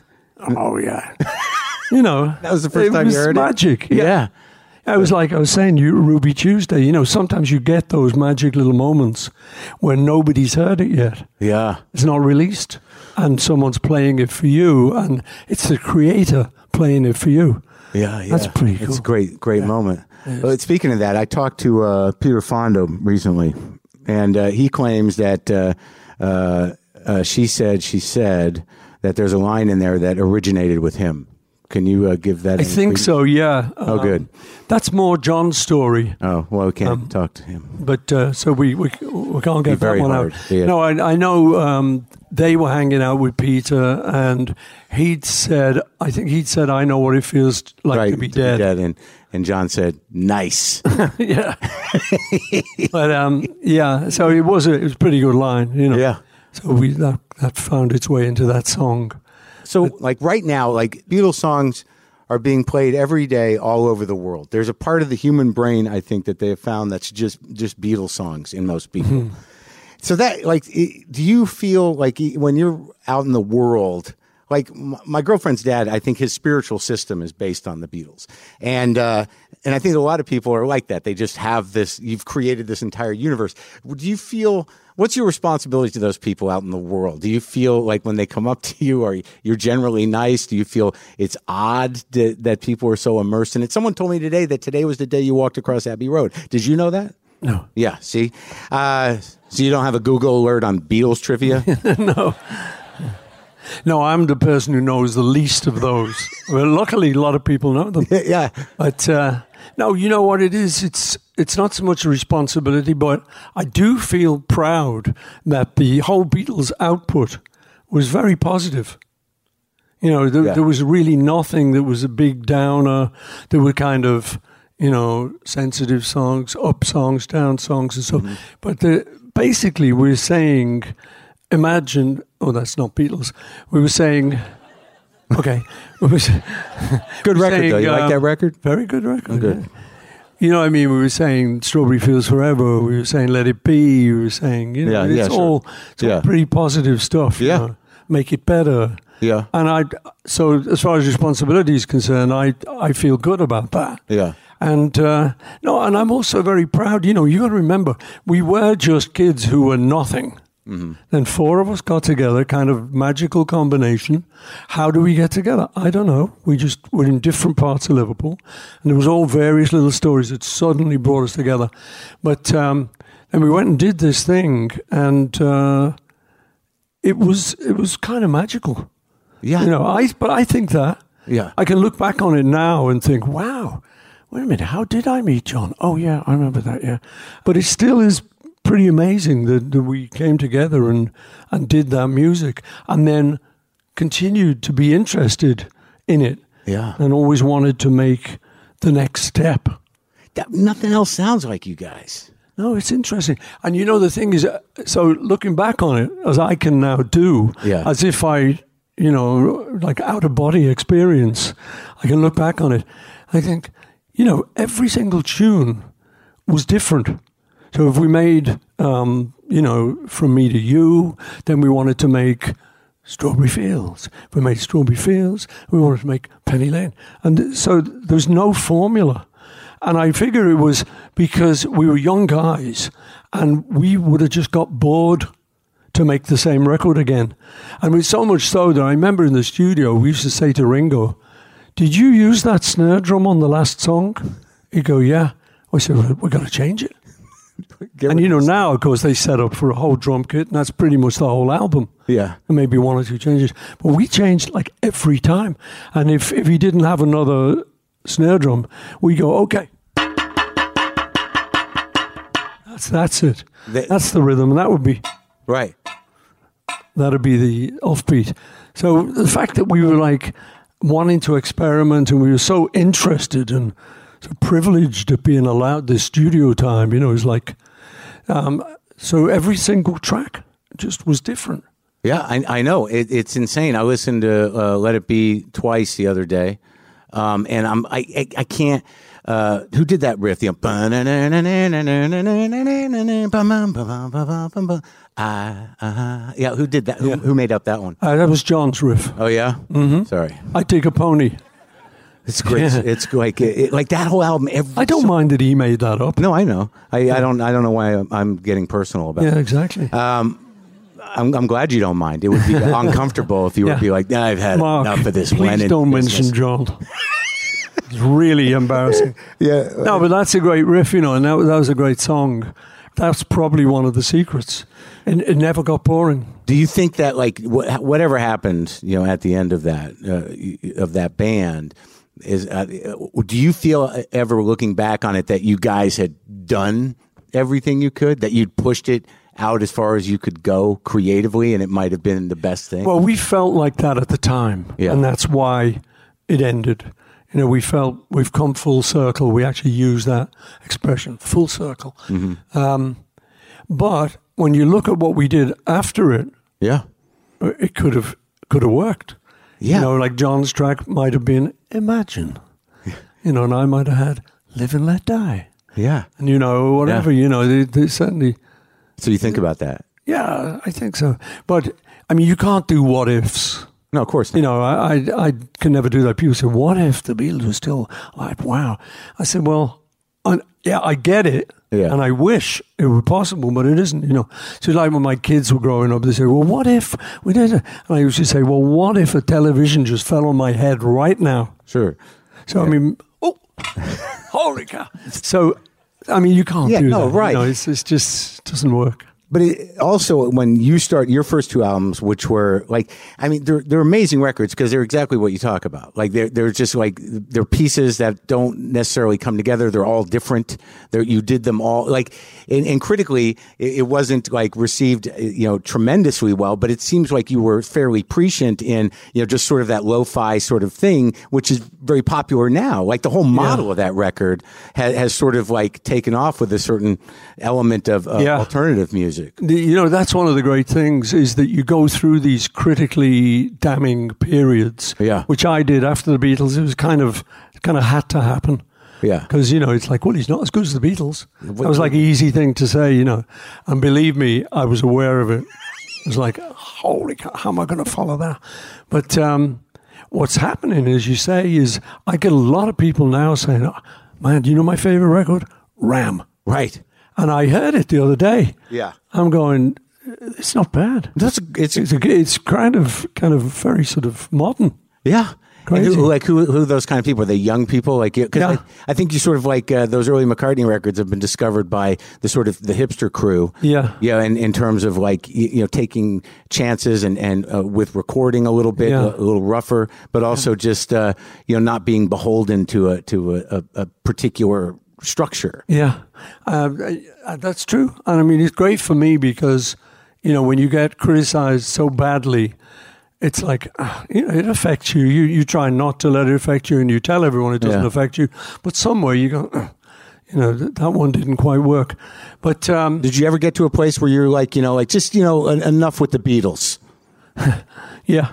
Oh, yeah. You know. That was the first it time was you heard magic. it? Yeah. Yeah. I was like, I was saying, you Ruby Tuesday, you know, sometimes you get those magic little moments where nobody's heard it yet. Yeah. It's not released. And someone's playing it for you. And it's the creator playing it for you. Yeah, yeah. That's pretty cool. It's a great, great Yeah. moment. But speaking of that, I talked to uh, Peter Fonda recently, and uh, he claims that uh, uh, uh, she said, she said that there's a line in there that originated with him. Can you uh, give that? I any think credence? so, yeah. Oh, Um, good. That's more John's story. Oh, well, we can't Um, talk to him. But uh, so we, we we can't Be get very that one hard, out. yeah. No, I, I know um, they were hanging out with Peter, and he'd said, I think he'd said, I know what it feels like Right, to be dead. And, and John said, nice. Yeah. But um, yeah, so it was a it was a pretty good line, you know. Yeah. So we that that found its way into that song. So, like right now, like Beatles songs are being played every day all over the world. There's a part of the human brain, I think, that they have found that's just just Beatles songs in most people. So that, like, i- do you feel like i- when you're out in the world, like m- my girlfriend's dad, I think his spiritual system is based on the Beatles, and uh, and I think a lot of people are like that. They just have this. You've created this entire universe. Do you feel? What's your responsibility to those people out in the world? Do you feel like when they come up to you, are you're generally nice? Do you feel it's odd that, that people are so immersed in it? Someone told me today that today was the day you walked across Abbey Road. Did you know that? No. Yeah. See, uh, so you don't have a Google alert on Beatles trivia? No. No, I'm the person who knows the least of those. Well, luckily, a lot of people know them. Yeah. But uh, no, you know what it is? It's it's not so much a responsibility, but I do feel proud that the whole Beatles output was very positive. You know, there, Yeah. there was really nothing that was a big downer. There were kind of, you know, sensitive songs, up songs, down songs, and so. Mm-hmm. But the, basically, we're saying, imagine. Oh, that's not Beatles. We were saying. Okay. We were, Good we were record, saying, though. You like um, that record? Very good record. Oh, good. yeah. You know what I mean? We were saying Strawberry Fields Forever. We were saying Let It Be. We were saying, you know, Yeah, it's yeah, sure. all, it's all Yeah. pretty positive stuff. you Yeah. know. Make it better. Yeah. And I, so as far as responsibility is concerned, I, I feel good about that. Yeah. And uh, no, and I'm also very proud. You know, you got to remember, we were just kids who were nothing. Mm-hmm. Then four of us got together, kind of magical combination. How do we get together? I don't know. We just were in different parts of Liverpool, and there was all various little stories that suddenly brought us together. But um, then we went and did this thing, and uh, it was it was kind of magical. Yeah. You know, I but I think that. Yeah. I can look back on it now and think, wow, wait a minute, how did I meet John? Oh, yeah, I remember that, yeah. But it still is pretty amazing that, that we came together and, and did that music and then continued to be interested in it. Yeah. And always wanted to make the next step. That, nothing else sounds like you guys. No, it's interesting. And you know, the thing is, uh, so looking back on it, as I can now do, Yeah. as if I, you know, like out-of-body experience, I can look back on it. I think, you know, every single tune was different. So if we made, um, you know, From Me to You, then we wanted to make Strawberry Fields. If we made Strawberry Fields, we wanted to make Penny Lane. And so there's no formula. And I figure it was because we were young guys and we would have just got bored to make the same record again. And with so much so that I remember in the studio, we used to say to Ringo, "Did you use that snare drum on the last song?" He'd go, "Yeah." I said, well, "We've got to change it." And you know, now, of course, they set up for a whole drum kit, and that's pretty much the whole album. Yeah. And maybe one or two changes. But we changed like every time. And if, if he didn't have another snare drum, we go, okay. That's that's it. The, that's the rhythm. And that would be... Right. That would be the offbeat. So the fact that we were like wanting to experiment and we were so interested and so privileged at being allowed this studio time, you know, is like... Um, so every single track just was different. Yeah, I, I know. It, it's insane. I listened to uh, Let It Be twice the other day, um, and I'm I I, I can't. Uh, who did that riff? The uh, uh, yeah. Who did that? Who, Yeah. who made up that one? Uh, that was John's riff. Oh yeah. Mm-hmm. Sorry. I Take a Pony. It's great. Yeah. It's like it, like that whole album. Every I don't so- mind that he made that up. No, I know. I, I don't. I don't know why I'm, I'm getting personal about Yeah, it. exactly. Um, I'm, I'm glad you don't mind. It would be uncomfortable if you Yeah. would be like, nah, I've had Mark, enough of this please Lennon don't business. mention John. It's really embarrassing. Yeah. No, but that's a great riff, you know, and that, that was a great song. That's probably one of the secrets. And it never got boring. Do you think that like wh- whatever happened, you know, at the end of that uh, of that band is? Uh, do you feel ever looking back on it that you guys had done everything you could, that you'd pushed it out as far as you could go creatively, and it might have been the best thing? Well, we felt like that at the time, Yeah. and that's why it ended. You know, we felt we've come full circle. We actually use that expression, full circle. Mm-hmm. Um, but when you look at what we did after it, yeah, it could have could have worked. yeah, You know, like John's track might have been Imagine. You know, and I might have had Live and Let Die. yeah. And, you know, whatever, Yeah. you know, they, they certainly... So you think about that? Yeah, I think so. But, I mean, you can't do what ifs. No, of course not. You know, I, I I can never do that. People say, what if the Beatles were still like, wow. I said, well, I, yeah, I get it. Yeah. And I wish it were possible, but it isn't, you know. So like when my kids were growing up, they say, well, what if we did it? And I used to say, well, what if a television just fell on my head right now? Sure. So, I Yeah. mean, oh, holy cow. So, I mean, you can't Yeah, do no, that. right. You know, it's, it's just doesn't work. But it, also, when you start your first two albums, which were like, I mean, they're they're amazing records because they're exactly what you talk about. Like they're they're just like they're pieces that don't necessarily come together. They're all different. They're, you did them all like, and, and critically, it, it wasn't like received, you know, tremendously well. But it seems like you were fairly prescient in, you know, just sort of that lo-fi sort of thing, which is very popular now. Like the whole model Yeah. of that record has, has sort of like taken off with a certain element of uh, Yeah. alternative music. The, you know, that's one of the great things is that you go through these critically damning periods, Yeah. which I did after the Beatles. It was kind of kind of had to happen. Yeah. Because, you know, it's like, well, he's not as good as the Beatles. That was like an easy thing to say, you know. And believe me, I was aware of it. It was like, holy cow, how am I going to follow that? But um, what's happening, as you say, is I get a lot of people now saying, oh, man, do you know my favorite record? Ram. Right. And I heard it the other day. Yeah. I'm going, it's not bad. That's it's, It's a, it's kind of kind of very sort of modern. yeah. And Crazy. who, like who who are those kind of people? Are they young people? Like, because Yeah. I, I think you sort of like uh, those early McCartney records have been discovered by the sort of the hipster crew. Yeah. Yeah. In, in terms of like you, you know taking chances and and uh, with recording a little bit Yeah. a, a little rougher, but also just uh, you know not being beholden to a to a, a, a particular structure. Yeah, uh, uh, that's true. And I mean, it's great for me because, you know, when you get criticized so badly, it's like, uh, you know, it affects you. You you try not to let it affect you, and you tell everyone it doesn't Yeah. affect you. But somewhere you go, uh, you know, th- that one didn't quite work. But um, Did you ever get to a place where you're like, you know, like just, you know, en- enough with the Beatles? yeah.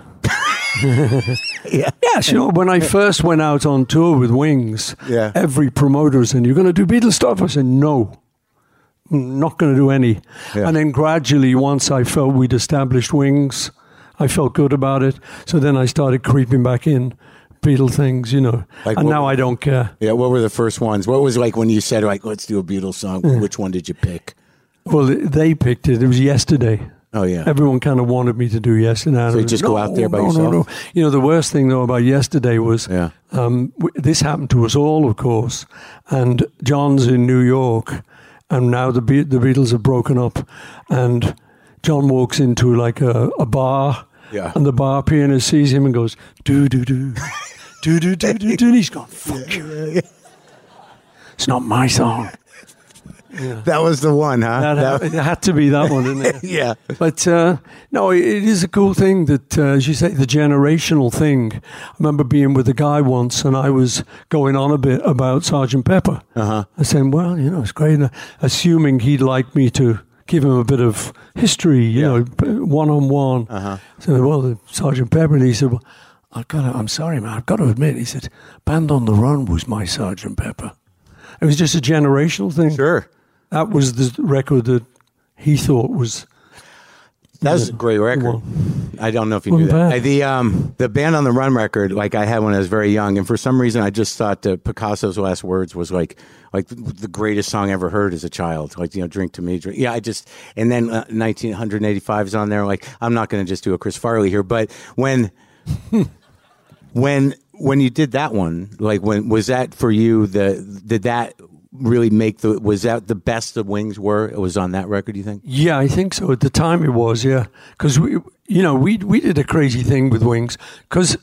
Yeah. Yeah, sure. When I first went out on tour with Wings, Yeah. every promoter said, "You're going to do Beatles stuff?" I said, "No, I'm not going to do any." Yeah. And then gradually, once I felt we'd established Wings, I felt good about it. So then I started creeping back in Beatle things, you know. Like and what- now I don't care. Yeah. What were the first ones? What was like when you said, like, let's do a Beatles song? Which one did you pick? Well, they picked it. It was Yesterday. Oh, yeah. Everyone kind of wanted me to do Yesterday. So you just go out there by no, yourself? No, no. You know, the worst thing, though, about Yesterday was Yeah. um, w- this happened to us all, of course. And John's in New York, and now the, Be- the Beatles have broken up. And John walks into like a, a bar, Yeah. and the bar pianist sees him and goes, do, do, do, do, do, do, do, do. And he's gone, fuck you. It's not my song. That was the one, huh? That, That- it had to be that one, didn't it? yeah. But uh, no, it, it is a cool thing that, uh, as you say, the generational thing. I remember being with a guy once, and I was going on a bit about Sergeant Pepper. Uh-huh. I said, "Well, you know, it's great," and assuming he'd like me to give him a bit of history, you know, one on one. Uh-huh. So, well, the Sergeant Pepper, and he said, "Well, I've got to, I'm sorry, man, I've got to admit," he said, "Band on the Run was my Sergeant Pepper." It was just a generational thing. Sure. That was the record that he thought was. That was a great record. Well, I don't know if you wasn't knew that. bad. Uh, The um the Band on the Run record, like I had when I was very young, and for some reason I just thought uh, Picasso's Last Words was like like the greatest song I ever heard as a child. Like, you know, Drink to Me, drink. Yeah, I just and then uh, nineteen eighty-five is on there. Like, I'm not going to just do a Chris Farley here, but when when when you did that one, like when was that for you? The did that really make the was that the best the Wings were? It was on that record, you think? Yeah, I think so. At the time, it was, yeah, because we, you know, we we did a crazy thing with Wings because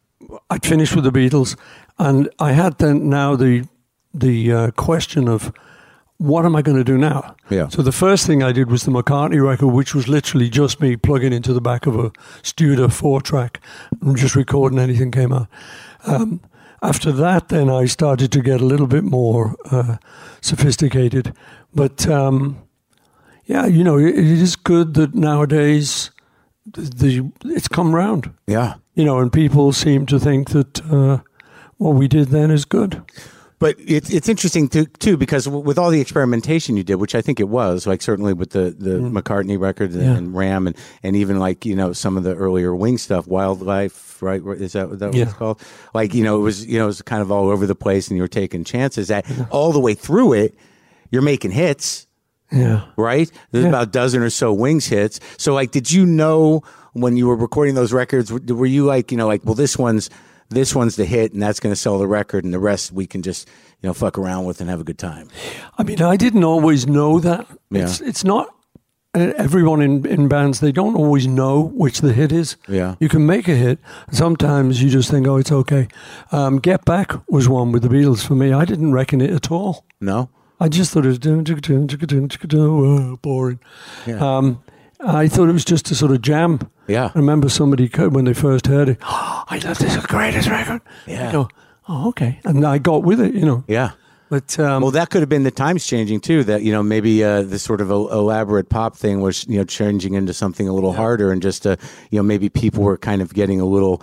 I'd finished with the Beatles, and I had then now the the uh, question of what am I going to do now? Yeah. So the first thing I did was the McCartney record, which was literally just me plugging into the back of a Studer four track and just recording anything came out. Um, After that, then I started to get a little bit more uh, sophisticated. But um, yeah, you know, it, it is good that nowadays the, the it's come round. Yeah. You know, and people seem to think that uh, what we did then is good. But it's it's interesting too, too because w- with all the experimentation you did, which I think it was, like certainly with the, the McCartney record and, Yeah. and Ram, and, and even like, you know, some of the earlier Wing stuff, Wildlife, right? Is that, is that what Yeah. it's called? Like, you know, it was you know it was kind of all over the place, and you were taking chances. That all the way through it, you're making hits, Yeah. right? There's Yeah. about a dozen or so Wings hits. So, like, did you know when you were recording those records? Were were you like, you know, like, well, this one's this one's the hit, and that's going to sell the record, and the rest we can just, you know, fuck around with and have a good time. I mean, I didn't always know that. Yeah. It's it's not uh, everyone in, in bands, they don't always know which the hit is. Yeah. You can make a hit. Sometimes you just think, oh, it's okay. Um, Get Back was one with the Beatles for me. I didn't reckon it at all. No? I just thought it was dun, dun, dun, dun, dun, dun, dun, uh, boring. Yeah. Um, I thought it was just a sort of jam. Yeah. I remember somebody, co- when they first heard it, oh, I love this, it's the greatest record. Yeah. I go, oh, okay. And I got with it, you know. Yeah. But um, Well, that could have been the times changing too. That, you know, maybe uh, this sort of el- elaborate pop thing was, you know, changing into something a little harder, and just, uh, you know, maybe people were kind of getting a little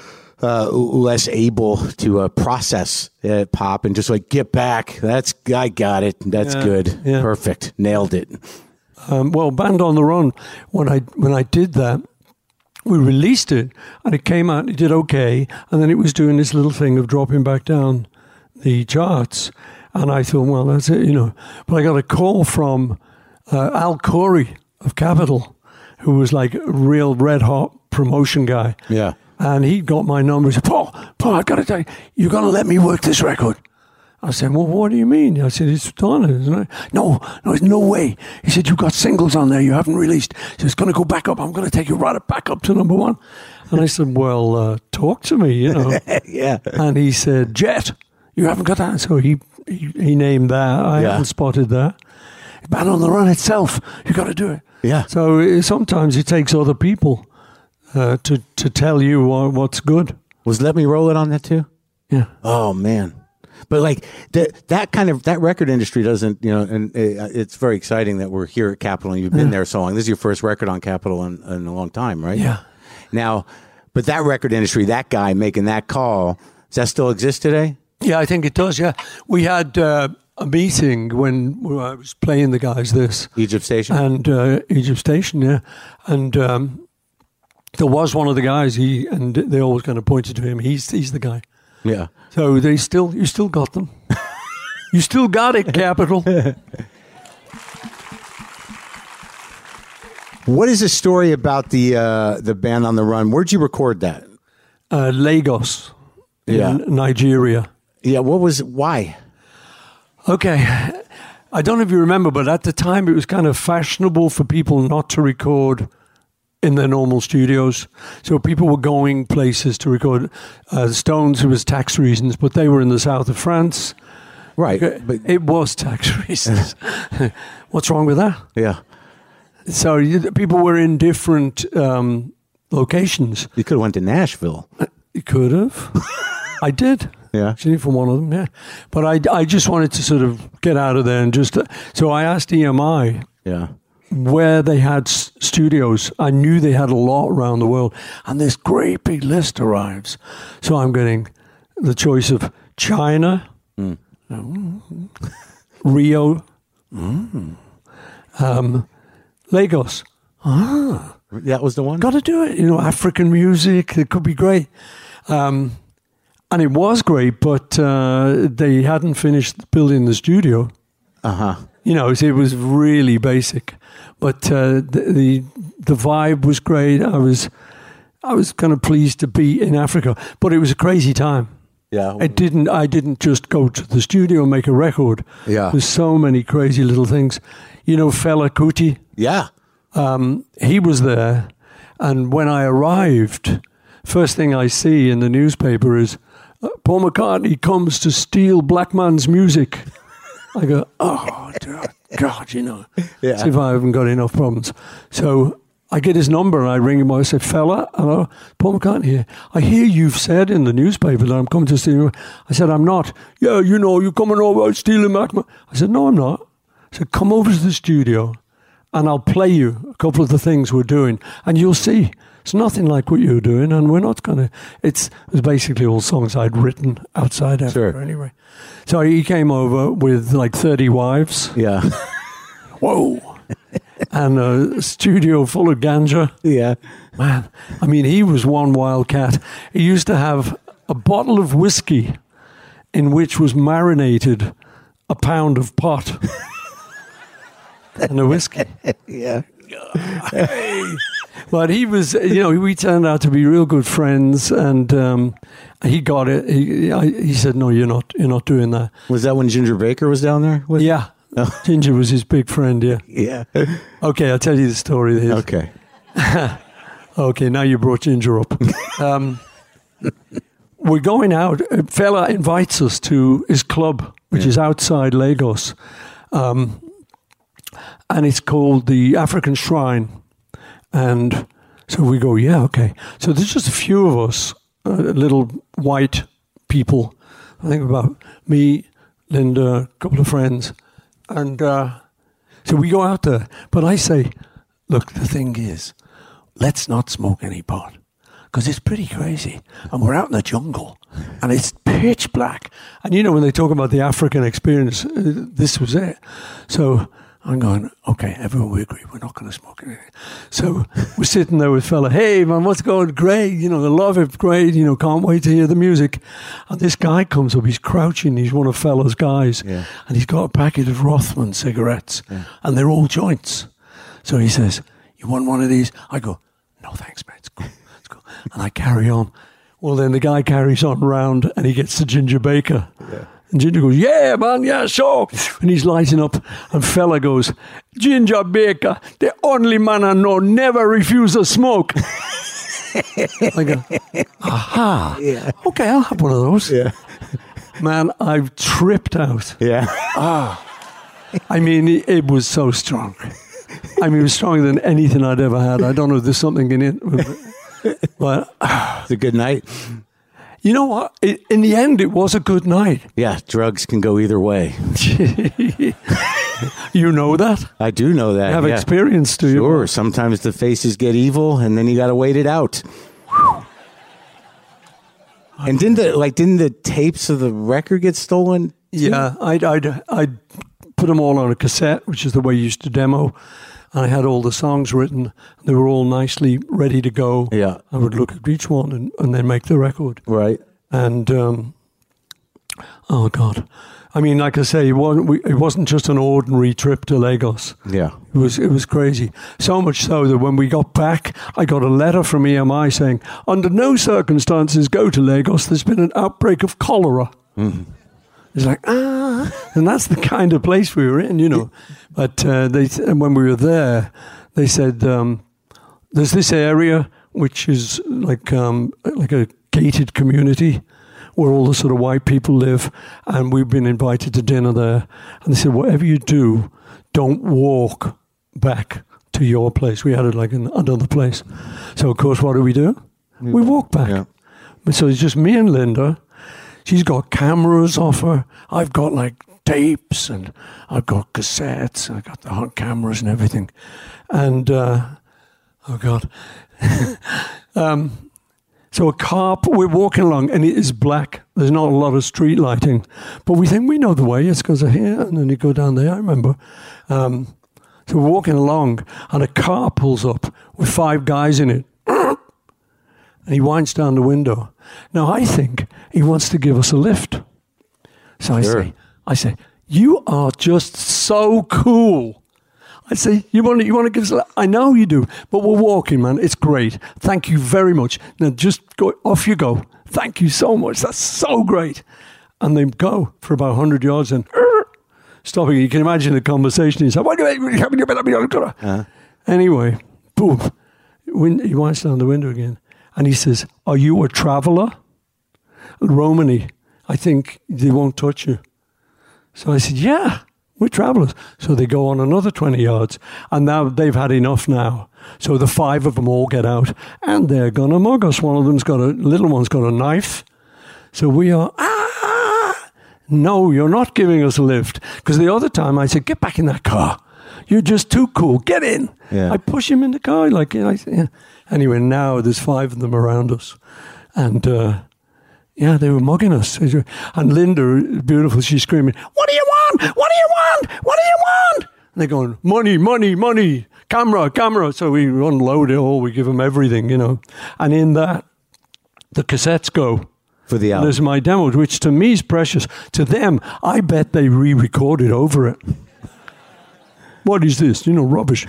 uh, less able to uh, process uh, pop and just like, get back. That's I got it. That's Yeah. good. Yeah. Perfect. Nailed it. Um, well, Band on the Run, when I when I did that, we released it, and it came out, it did okay, and then it was doing this little thing of dropping back down the charts, and I thought, well, that's it, you know. But I got a call from uh, Al Corey of Capitol, who was like a real red-hot promotion guy. Yeah. And he got my number. He said, Paul, Paul, I got to tell you, you've got to let me work this record. I said, well, what do you mean? I said, it's done, isn't it? No, no, there's no way. He said, you've got singles on there you haven't released. He said, it's going to go back up. I'm going to take you right back up to number one. And I said, well, uh, talk to me, you know. Yeah. And he said, Jet, you haven't got that. So he he, he named that. I Yeah. haven't spotted that. Band on the Run itself, you got to do it. Yeah. So uh, sometimes it takes other people uh, to to tell you what, what's good. Was Let Me Roll It on that too? Yeah. Oh man. But like that, that kind of that record industry doesn't, you know, and it, it's very exciting that we're here at Capitol and you've been yeah. there so long. This is your first record on Capitol in, in a long time, right? Yeah. Now, but that record industry, that guy making that call, does that still exist today? Yeah, I think it does. Yeah, we had uh, a meeting when I was playing the guys this Egypt Station and uh, Egypt Station, yeah, and um, there was one of the guys. He and they always kind of pointed to him. He's he's the guy. Yeah. So they still, you still got them. You still got it, Capitol. What is the story about the uh, the Band on the Run? Where'd you record that? Uh, Lagos, yeah. in Nigeria. Yeah. What was why? Okay. I don't know if you remember, but at the time it was kind of fashionable for people not to record in their normal studios. So people were going places to record. Uh, the Stones, it was tax reasons, but they were in the south of France. Right. But it was tax reasons. What's wrong with that? Yeah. So you, people were in different um, locations. You could have went to Nashville. Uh, you could have. I did. Yeah. Actually, for one of them, yeah. But I, I just wanted to sort of get out of there and just... Uh, so I asked E M I... Yeah. where they had s- studios. I knew they had a lot around the world. And this great big list arrives. So I'm getting the choice of China, mm. Mm. Rio, mm. um, Lagos. Ah, that was the one? Got to do it. You know, African music. It could be great. Um, and it was great, but uh, they hadn't finished building the studio. Uh-huh. You know, it was really basic, but uh, the, the the vibe was great. I was I was kind of pleased to be in Africa, but it was a crazy time. Yeah, it didn't. I didn't just go to the studio and make a record. Yeah, there's so many crazy little things. You know, Fela Kuti. Yeah, um, he was there, and when I arrived, first thing I see in the newspaper is uh, Paul McCartney comes to steal black man's music. I go, oh, God, you know. Yeah. See if I haven't got enough problems. So I get his number and I ring him. I say, fella, hello, Paul McCartney here. I hear you've said in the newspaper that I'm coming to steal you. I said, I'm not. Yeah, you know, you're coming over stealing back. I said, no, I'm not. I said, come over to the studio and I'll play you a couple of the things we're doing and you'll see. It's nothing like what you're doing, and we're not going to... It's it was basically all songs I'd written outside Africa sure. anyway. So he came over with like thirty wives. Yeah. Whoa. And a studio full of ganja. Yeah. Man, I mean, he was one wild cat. He used to have a bottle of whiskey in which was marinated a pound of pot. And a whiskey. Yeah. Hey. But he was, you know, we turned out to be real good friends, and um, he got it. He, I, he said, "No, you're not. You're not doing that." Was that when Ginger Baker was down there? With yeah, oh. Ginger was his big friend. Yeah, yeah. Okay, I'll tell you the story. There. Okay. Okay, now you brought Ginger up. um, we're going out. A fella invites us to his club, which yeah. is outside Lagos, um, and it's called the African Shrine. And so we go, yeah, okay. So there's just a few of us, uh, little white people. I think about me, Linda, a couple of friends. And uh, so we go out there. But I say, look, the thing is, let's not smoke any pot. Because it's pretty crazy. And we're out in the jungle. And it's pitch black. And you know, when they talk about the African experience, uh, this was it. So... I'm going, okay, everyone, we agree, we're not going to smoke anything. So we're sitting there with fella, hey, man, what's going? Great, you know, I love it, great, you know, can't wait to hear the music. And this guy comes up, he's crouching, he's one of fella's guys, yeah. and he's got a packet of Rothman cigarettes, yeah. and they're all joints. So he says, you want one of these? I go, no, thanks, mate, it's cool, it's cool. And I carry on. Well, then the guy carries on round, and he gets to Ginger Baker. Yeah. And Ginger goes, yeah, man, yeah, sure. And he's lighting up. And fella goes, Ginger Baker, the only man I know never refuse a smoke. I go, aha. Yeah. Okay, I'll have one of those. Yeah. Man, I've tripped out. Yeah. Ah. I mean, it, it was so strong. I mean, it was stronger than anything I'd ever had. I don't know if there's something in it. But It's a good night. you know what? It, in the end, it was a good night. Yeah, drugs can go either way. You know that? I do know that. You have yeah. experience, do you? Sure. Sometimes the faces get evil, and then you got to wait it out. And didn't the like didn't the tapes of the record get stolen? Yeah, I'd, I'd, I'd put them all on a cassette, which is the way you used to demo. And I had all the songs written. They were all nicely ready to go. Yeah. I would look at each one and, and then make the record. Right. And, um, oh, God. I mean, like I say, it wasn't, we, it wasn't just an ordinary trip to Lagos. Yeah. It was it was crazy. So much so that when we got back, I got a letter from E M I saying, under no circumstances go to Lagos. There's been an outbreak of cholera. Mm-hmm. It's like, ah. And that's the kind of place we were in, you know. But uh, they and when we were there, they said, um, there's this area which is like um, like a gated community where all the sort of white people live, and we've been invited to dinner there. And they said, whatever you do, don't walk back to your place. We had it like in another place. So, of course, what do we do? Yeah. We walk back. Yeah. So it's just me and Linda. She's got cameras off her. I've got like tapes, and I've got cassettes. I've got the hot cameras and everything. And, uh, oh, God. um So a car, we're walking along, and it is black. There's not a lot of street lighting. But we think we know the way. It's because of here, and then you go down there, I remember. Um, so we're walking along, and a car pulls up with five guys in it. And he winds down the window. Now, I think he wants to give us a lift. So I Sure. say, I say, you are just so cool. I say, you want to, you want to give us a lift? I know you do, but we're walking, man. It's great. Thank you very much. Now, just go, off you go. Thank you so much. That's so great. And they go for about one hundred yards and stopping. You can imagine the conversation. He's like, uh-huh. Anyway, boom. When he winds down the window again. And he says, are you a traveler? Romany, I think they won't touch you. So I said, yeah, we're travelers. So they go on another twenty yards. And now they've had enough now. So the five of them all get out. And they're going to mug us. One of them's got a, little one's got a knife. So we are, ah, no, you're not giving us a lift. Because the other time I said, get back in that car. You're just too cool. Get in. Yeah. I push him in the car. Like, you know, I, yeah. Anyway, now there's five of them around us. And, uh, yeah, they were mugging us. And Linda, beautiful, she's screaming, what do you want? What do you want? What do you want? And they're going, money, money, money, camera, camera. So we unload it all. We give them everything, you know. And in that, the cassettes go. For the album. There's my demo, which to me is precious. To them, I bet they re-recorded over it. What is this? You know, rubbish.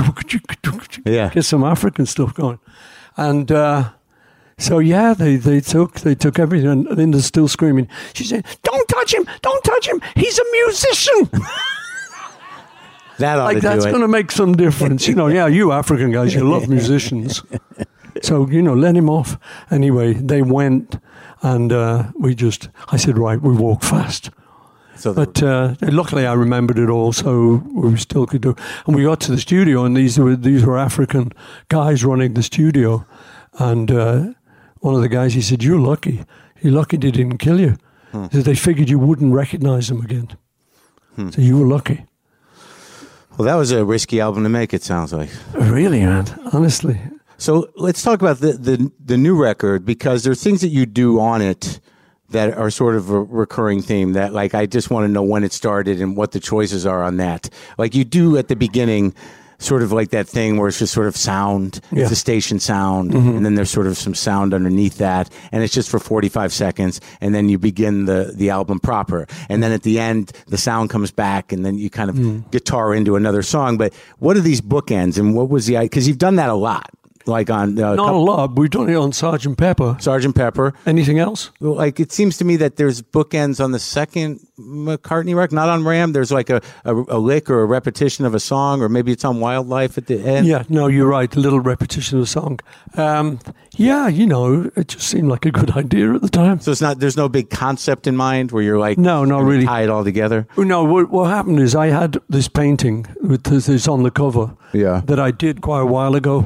Yeah. Get some African stuff going. And uh, so, yeah, they, they took they took everything. And Linda's still screaming. She said, don't touch him. Don't touch him. He's a musician. That ought like, to that's do it. going to make some difference. You know, yeah, you African guys, you love musicians. So, you know, let him off. Anyway, they went, and uh, we just, I said, right, we walk fast. So but uh, luckily I remembered it all, so we still could do. And we got to the studio, and these were these were African guys running the studio. And uh, one of the guys, he said, "You're lucky. You're lucky they didn't kill you. Hmm. He said, they figured you wouldn't recognize them again. Hmm. So you were lucky." Well, that was a risky album to make. It sounds like. Really, man. Honestly. So let's talk about the the, the new record, because there are things that you do on it that are sort of a recurring theme that, like, I just want to know when it started and what the choices are on that. Like you do at the beginning, sort of like that thing where it's just sort of sound, yeah. It's a station sound, mm-hmm. and then there's sort of some sound underneath that, and it's just for forty-five seconds, and then you begin the, the album proper. And then at the end, the sound comes back, and then you kind of mm. guitar into another song. But what are these bookends, and what was the, because you've done that a lot. Like on uh, not couple, a lot. We've done it on Sergeant Pepper. Sergeant Pepper. Anything else? Like it seems to me that there's bookends on the second McCartney record, not on Ram. There's like a, a, a lick or a repetition of a song, or maybe it's on Wildlife at the end. Yeah, no, you're right. A little repetition of a song. Um, yeah, you know, it just seemed like a good idea at the time. So it's not. There's no big concept in mind where you're like, no, not really. Tie it all together. No, what, what happened is I had this painting with this on the cover. Yeah. That I did quite a while ago.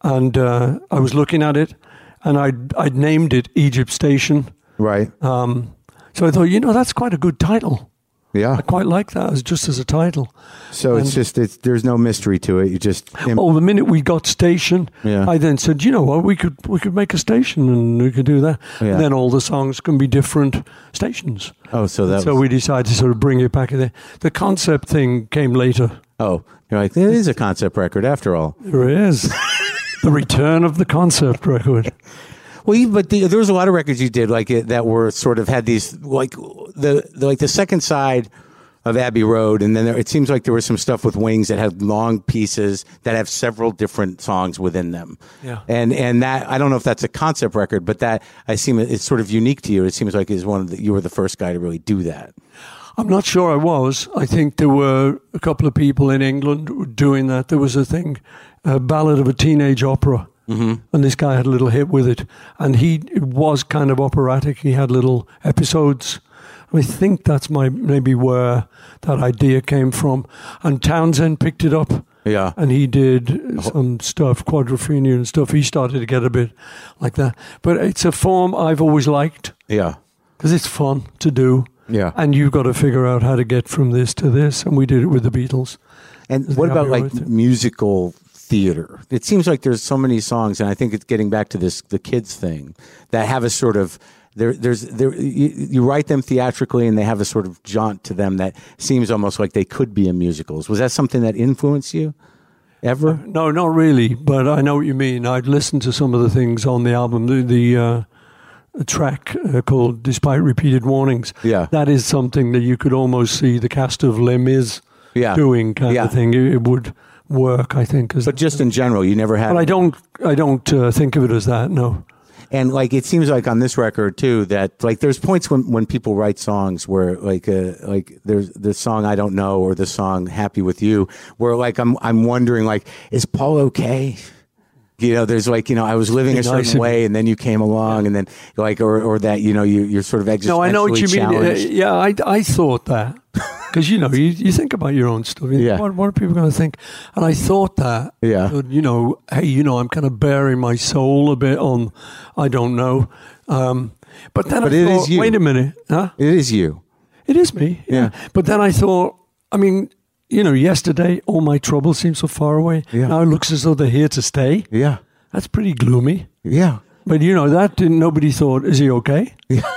and uh, I was looking at it, and I'd, I'd named it Egypt Station. Right. Um, so I thought, you know, that's quite a good title. Yeah. I quite like that as just as a title. So And- it's just, it's, there's no mystery to it. You just, Well, the minute we got station, Yeah. I then said, you know what, we could we could make a station and we could do that. Yeah. And then all the songs can be different stations. oh, so that So was, we decided to sort of bring it back there. The concept thing came later. oh, you're like, it is a concept record after all. There it is. The return of the concept record. Well, you, but the, there was a lot of records you did like it, that were sort of had these like the, the like the second side of Abbey Road, and then there, it seems like there was some stuff with Wings that had long pieces that have several different songs within them. Yeah. and and that I don't know if that's a concept record, but that I seem it's sort of unique to you. It seems like is one of the, you were the first guy to really do that. I'm not sure I was. I think there were a couple of people in England doing that. There was a thing, a Ballad of a Teenage Opera. Mm-hmm. And this guy had a little hit with it. And he it was kind of operatic. He had little episodes. I think that's my maybe where that idea came from. And Townsend picked it up. Yeah. And he did some stuff, Quadrophenia and stuff. He started to get a bit like that. But it's a form I've always liked Yeah, because it's fun to do. yeah. And you've got to figure out how to get from this to this. And we did it with the Beatles. And Is what that about how we like wrote it? musical theater? It seems like there's so many songs, and I think it's getting back to this the kids thing that have a sort of there. There's there you, you write them theatrically, and they have a sort of jaunt to them that seems almost like they could be in musicals. Was that something that influenced you ever? No, not really, but I know what you mean. I'd listened to some of the things on the album, the, the uh, a track uh, called Despite Repeated Warnings. Yeah. That is something that you could almost see the cast of Les Mis Yeah. doing kind Yeah. of thing. It, it would work, I think. As But just in general, you never had. but I don't, I don't uh, think of it as that, no. And like it seems like on this record too that like there's points when, when people write songs where like uh, like there's the song I Don't Know or the song Happy With You where like I'm I'm wondering like is Paul okay? You know, there's like, you know, I was living a Be certain nice if- way and then you came along and then like or or that, you know, you you're sort of existentially No, I know what you mean. Uh, challenged. yeah, I, I thought that. Because, you know, you, you think about your own stuff. You think, Yeah. What, what are people going to think? And I thought that. Yeah. that, you know, hey, you know, I'm kind of bearing my soul a bit on, I don't know. Um, but then But I it thought, is you. wait a minute. Huh? It is you. It is me. Yeah. Yeah. But then I thought, I mean, you know, yesterday, all my troubles seem so far away. Yeah. Now it looks as though they're here to stay. Yeah. That's pretty gloomy. Yeah. But, you know, that didn't, nobody thought, is he okay?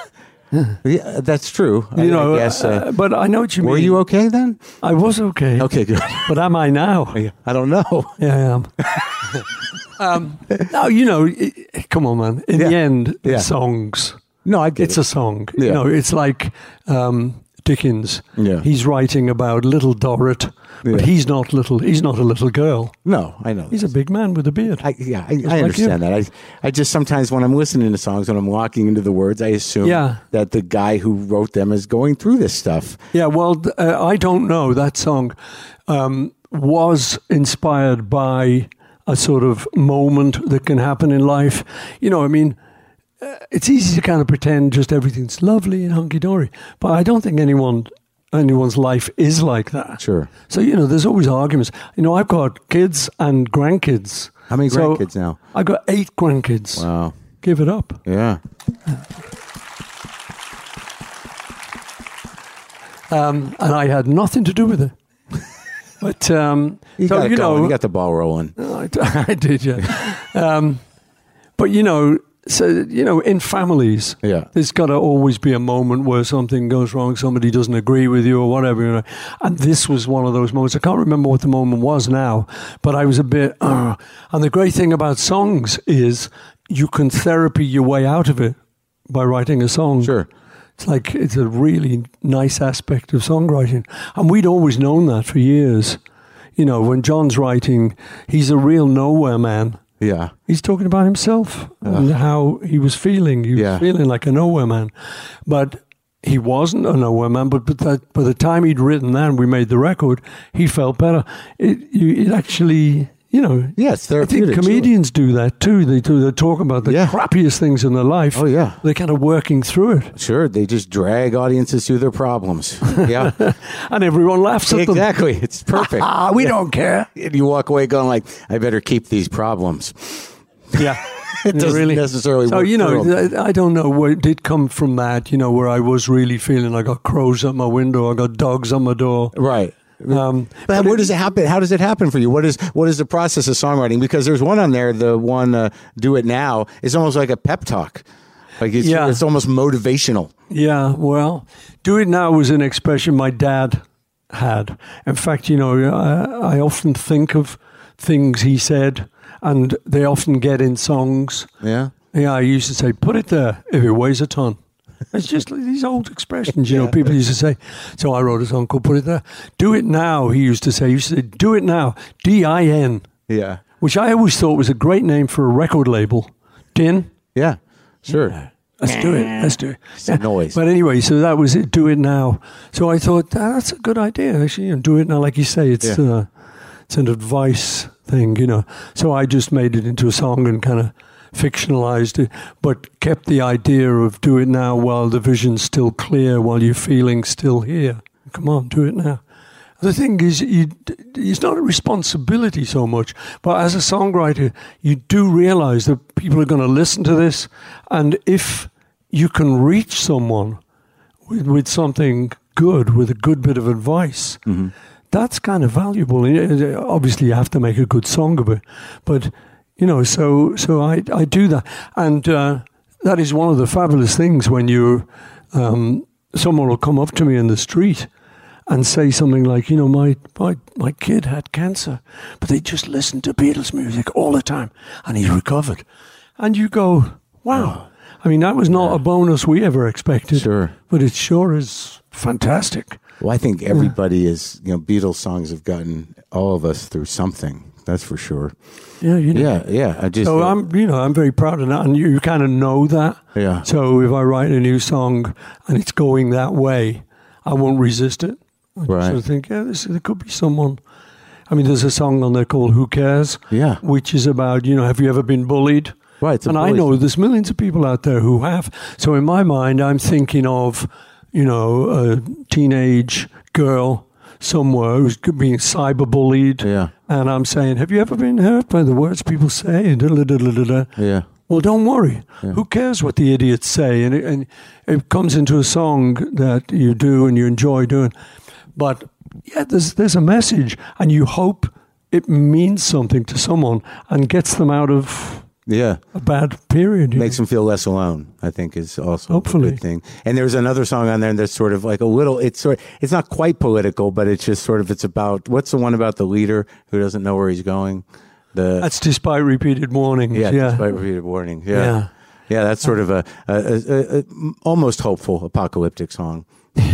Yeah, that's true. I, You know, I guess uh, uh, but I know what you mean. were you okay then? I was okay. Okay, good. But am I now? I don't know. Yeah, I am. um, no, you know, it, come on, man. In Yeah. the end, Yeah. songs. No, I get It's it. a song. Yeah. You know, it's like um, Dickens. Yeah. He's writing about little Dorrit, but Yeah. he's not little. He's not a little girl. No, I know. He's a big man with a beard. I, yeah, I, I like understand that. I, I just sometimes when I'm listening to songs, when I'm walking into the words, I assume Yeah. that the guy who wrote them is going through this stuff. Yeah, well, th- uh, I don't know. That song um, was inspired by a sort of moment that can happen in life. You know, I mean, uh, it's easy to kind of pretend just everything's lovely and hunky-dory, but I don't think anyone anyone's life is like that. Sure. So, you know, there's always arguments. You know, I've got kids and grandkids. How many So grandkids now? I've got eight grandkids. Wow. Give it up. Yeah. Um, and I had nothing to do with it. But, um, You so, got it you going. know, You got the ball rolling. Oh, I, d- I did, yeah. um, but you know, so you know, in families, Yeah. there's got to always be a moment where something goes wrong, somebody doesn't agree with you or whatever. You know? And this was one of those moments. I can't remember what the moment was now, but I was a bit. Uh, and the great thing about songs is you can therapy your way out of it by writing a song. Sure. It's like it's a really nice aspect of songwriting, and we'd always known that for years. You know, when John's writing, he's a real nowhere man. Yeah. He's talking about himself and how he was feeling. He was Yeah. feeling like a nowhere man. But he wasn't a nowhere man. But, but that, by the time he'd written that and we made the record, he felt better. It, you, it actually, you know, Yeah, it's I think therapeutic. comedians do that too. They do. They talk about the Yeah. crappiest things in their life. Oh, yeah. They're kind of working through it, Sure, they just drag audiences through their problems. Yeah, and everyone laughs at them. exactly. It's perfect. Ah, we don't care. And you walk away going like, I better keep these problems. Yeah. It doesn't really. necessarily So, work you know, through 'em. th- I don't know where it did come from that, you know, where I was really feeling I got crows at my window, I got dogs on my door. Right. Um, But where does it happen? How does it happen for you? What is what is the process of songwriting? Because there's one on there, the one uh, "Do It Now." It's almost like a pep talk. Like it's, Yeah. it's almost motivational. Yeah, well, Do It Now was an expression my dad had. In fact, you know, I, I often think of things he said, and they often get in songs. Yeah. Yeah, I used to say, put it there if it weighs a ton. It's just like these old expressions, you know, people used to say. So I wrote a song called Put It There. Do It Now, he used to say. He used to say, do it now, D I N. Yeah. Which I always thought was a great name for a record label. Din. Yeah. Sure. Let's do it. Let's do it. It's a noise. But anyway, so that was it. Do it now. So I thought ah, that's a good idea. Actually, you know, do it now, like you say. It's Yeah. uh, it's an advice thing, you know. So I just made it into a song and kind of fictionalized it, but kept the idea of do it now while the vision's still clear, while your feeling's still here. Come on, do it now. The thing is, you, it's not a responsibility so much, but as a songwriter, you do realize that people are going to listen to this, and if you can reach someone with, with something good, with a good bit of advice, Mm-hmm. that's kind of valuable. And obviously, you have to make a good song of it, but you know, so so I I do that, and uh, that is one of the fabulous things when you um, someone will come up to me in the street and say something like, you know, my, my, my kid had cancer, but they just listened to Beatles music all the time, and he's recovered. And you go, wow. I mean, that was not a bonus we ever expected. Sure. But it sure is fantastic. Well, I think everybody is, you know, Beatles songs have gotten all of us through something. That's for sure. Yeah, you know. Yeah, yeah. I just. So uh, I'm, you know, I'm very proud of that, and you, you kind of know that. Yeah. So if I write a new song and it's going that way, I won't resist it. I Right. sort of think, yeah, this, there could be someone. I mean, there's a song on there called "Who Cares," Yeah. which is about, you know, have you ever been bullied? Right. It's a And I bully know song. there's millions of people out there who have. So in my mind, I'm thinking of, you know, a teenage girl somewhere who's being cyberbullied. Yeah. And I'm saying, have you ever been hurt by the words people say? Da-da-da-da-da. Yeah. Well, don't worry. Yeah. Who cares what the idiots say? And it, and it comes into a song that you do and you enjoy doing. But yeah, there's there's a message, and you hope it means something to someone and gets them out of Yeah. a bad period. you Makes know. them feel less alone, I think, is also Hopefully. a good thing. And there's another song on there that's sort of like a little, it's sort it's not quite political, but it's just sort of, it's about, what's the one about the leader who doesn't know where he's going? The That's despite repeated warnings. Yeah, Yeah, despite repeated warning. Yeah. Yeah. Yeah, that's sort of a, a, a, a almost hopeful apocalyptic song.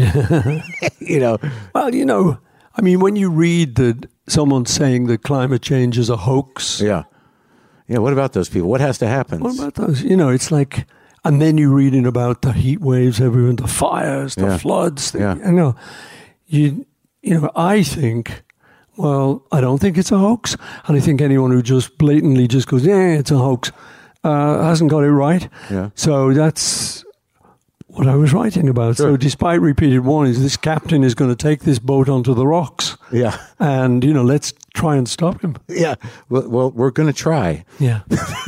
You know. Well, you know, I mean, when you read that someone's saying that climate change is a hoax, Yeah. Yeah, what about those people? What has to happen? what about those? You know, it's like, and then you're reading about the heat waves everywhere, the fires, the Yeah. floods. The, Yeah. You know, you, you know, I think, well, I don't think it's a hoax, and I think anyone who just blatantly just goes, yeah, it's a hoax, uh, hasn't got it right. Yeah. So that's what I was writing about. Sure. So despite repeated warnings, this captain is going to take this boat onto the rocks, Yeah. and you know, let's try and stop him. Yeah. Well, well we're going to try. Yeah,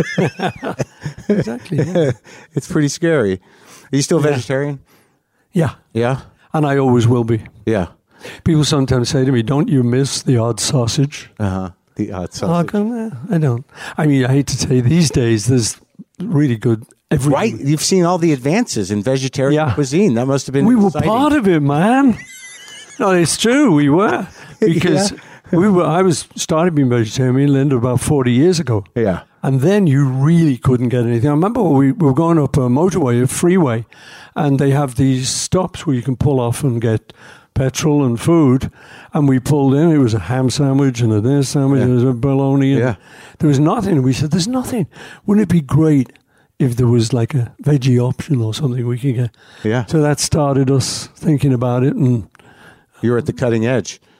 exactly. Yeah. It's pretty scary. Are you still Yeah. vegetarian? yeah, Yeah. and I always will be. Yeah. People sometimes say to me, "Don't you miss the odd sausage?" Uh-huh. The hot Oh, sausage. I go, "No, I don't. I mean, I hate to say, these days there's really good everything. Right. You've seen all the advances in vegetarian Yeah. cuisine. That must have been We were exciting. part of it, man. No, it's true. We were because Yeah. we were. I was started being vegetarian, me and Linda, about forty years ago. Yeah. And then you really couldn't get anything. I remember we, we were going up a motorway, a freeway, and they have these stops where you can pull off and get petrol and food. And we pulled in. It was a ham sandwich and a this sandwich Yeah. and there was a bologna. And Yeah. there was nothing. We said, "There's nothing. Wouldn't it be great if there was like a veggie option or something we could get?" Yeah. So that started us thinking about it, and You're at the cutting edge.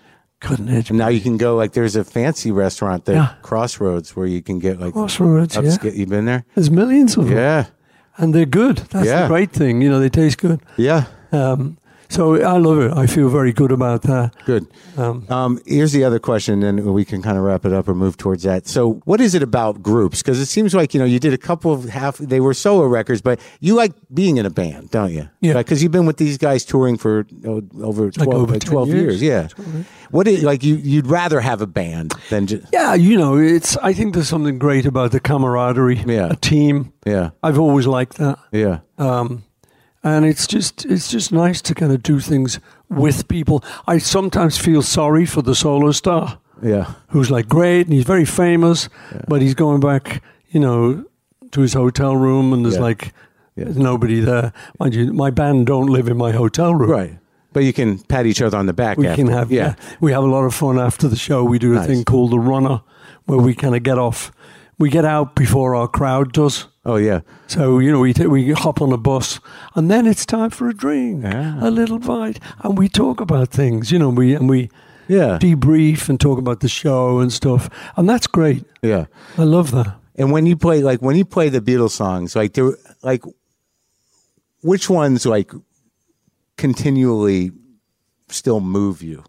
Cutting edge. And now you can go, like, there's a fancy restaurant, the Yeah. Crossroads, where you can get, like, Crossroads, yeah. upscale. You been there? There's millions of them. Yeah. And they're good. That's Yeah. the great thing. You know, they taste good. Yeah. Um, so I love it. I feel very good about that. Good. Um, Um, here's the other question, and we can kind of wrap it up or move towards that. So, what is it about groups? Because it seems like, you know, you did a couple of half, they were solo records, but you like being in a band, don't you? Yeah. Because you've been with these guys touring for oh, over twelve, over like ten twelve years. years. Yeah. What is, like, you, you'd rather have a band than just. yeah, you know, it's. I think there's something great about the camaraderie. Yeah. A team. Yeah. I've always liked that. Yeah. Um, and it's just it's just nice to kind of do things with people. I sometimes feel sorry for the solo star Yeah. who's like great and he's very famous, but he's going back, you know, to his hotel room and there's Yeah. like Yeah. there's nobody there. Mind you, my band don't live in my hotel room. Right. But you can pat each other on the back. We after. can have yeah. yeah. We have a lot of fun after the show. We do a Nice. thing called the runner, where we kind of get off. We get out before our crowd does. Oh, yeah. So you know, we t- we hop on a bus, and then it's time for a drink, Yeah. a little bite, and we talk about things. You know, we and we Yeah. debrief and talk about the show and stuff, and that's great. Yeah. I love that. And when you play, like, when you play the Beatles songs, like, there, like, which ones, like, continually still move you?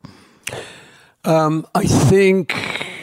Um, I think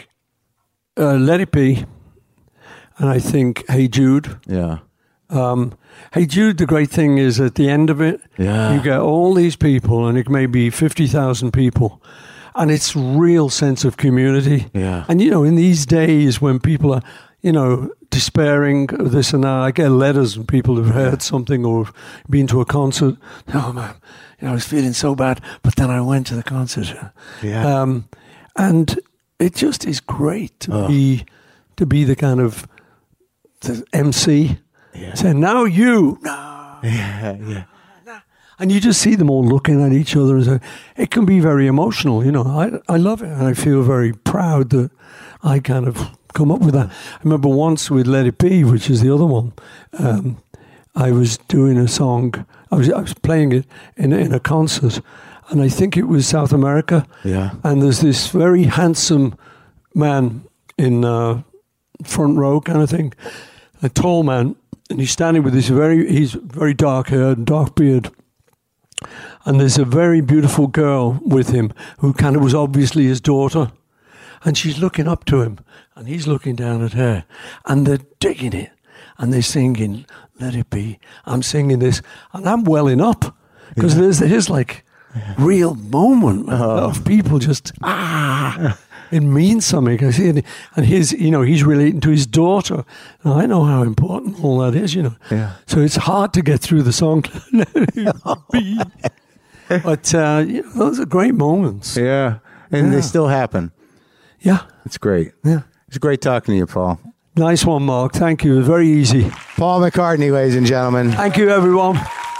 uh, Let It Be, and I think Hey Jude. Yeah. Um, hey Jude, the great thing is at the end of it, Yeah. you get all these people, and it may be fifty thousand people, and it's real sense of community. Yeah. And, you know, in these days when people are, you know, despairing of this and that, I get letters and people have heard something or been to a concert. Oh, man, you know, I was feeling so bad, but then I went to the concert. Yeah. Um, and it just is great to Oh. be to be the kind of the M C. Yeah. Saying, now you, no. Yeah. Yeah. And you just see them all looking at each other. And so it can be very emotional, you know. I, I love it. And I feel very proud that I kind of come up with that. I remember once with Let It Be, which is the other one, um, I was doing a song. I was I was playing it in, in a concert. And I think it was South America. Yeah. And there's this very handsome man in uh, front row kind of thing, a tall man. And he's standing with this very, he's very dark haired and dark beard. And there's a very beautiful girl with him who kind of was obviously his daughter. And she's looking up to him and he's looking down at her. And they're digging it. And they're singing, Let It Be. I'm singing this. And I'm welling up. Because Yeah. there's, there's like real moment Oh. of people just, ah. It means something. I see it. And his, you know, he's relating to his daughter. And I know how important all that is, you know. Yeah. So it's hard to get through the song. Let it be. But, uh, you know, those are great moments. Yeah. And they Yeah. still happen. Yeah. It's great. Yeah. It's great talking to you, Paul. Nice one, Mark. Thank you. Very easy. Paul McCartney, ladies and gentlemen. Thank you, everyone.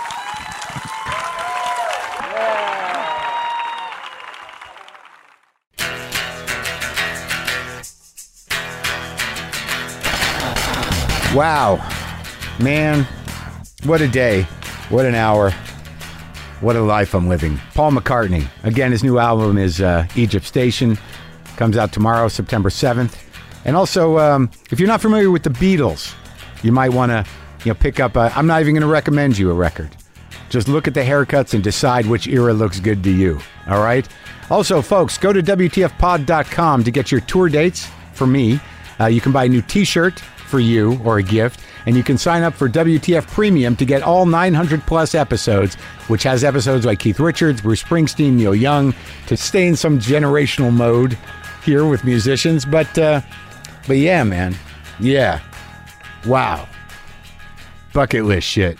Wow. Man, what a day. What an hour. What a life I'm living. Paul McCartney. Again, his new album is uh, Egypt Station. Comes out tomorrow, September seventh. And also, um, if you're not familiar with the Beatles, you might want to you know, pick up a... I'm not even going to recommend you a record. Just look at the haircuts and decide which era looks good to you. All right? Also, folks, go to W T F pod dot com to get your tour dates for me. Uh, you can buy a new t-shirt for you or a gift, and you can sign up for W T F Premium to get all nine hundred plus episodes, which has episodes like Keith Richards, Bruce Springsteen, Neil Young, to stay in some generational mode here with musicians. But, uh, but yeah, man. Yeah. Wow. Bucket list shit.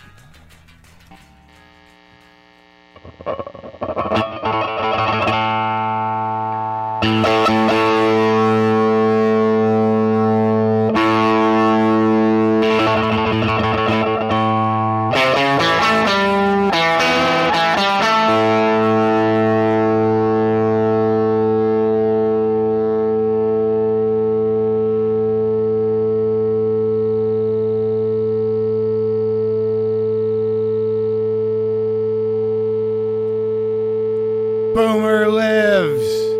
Boomer lives.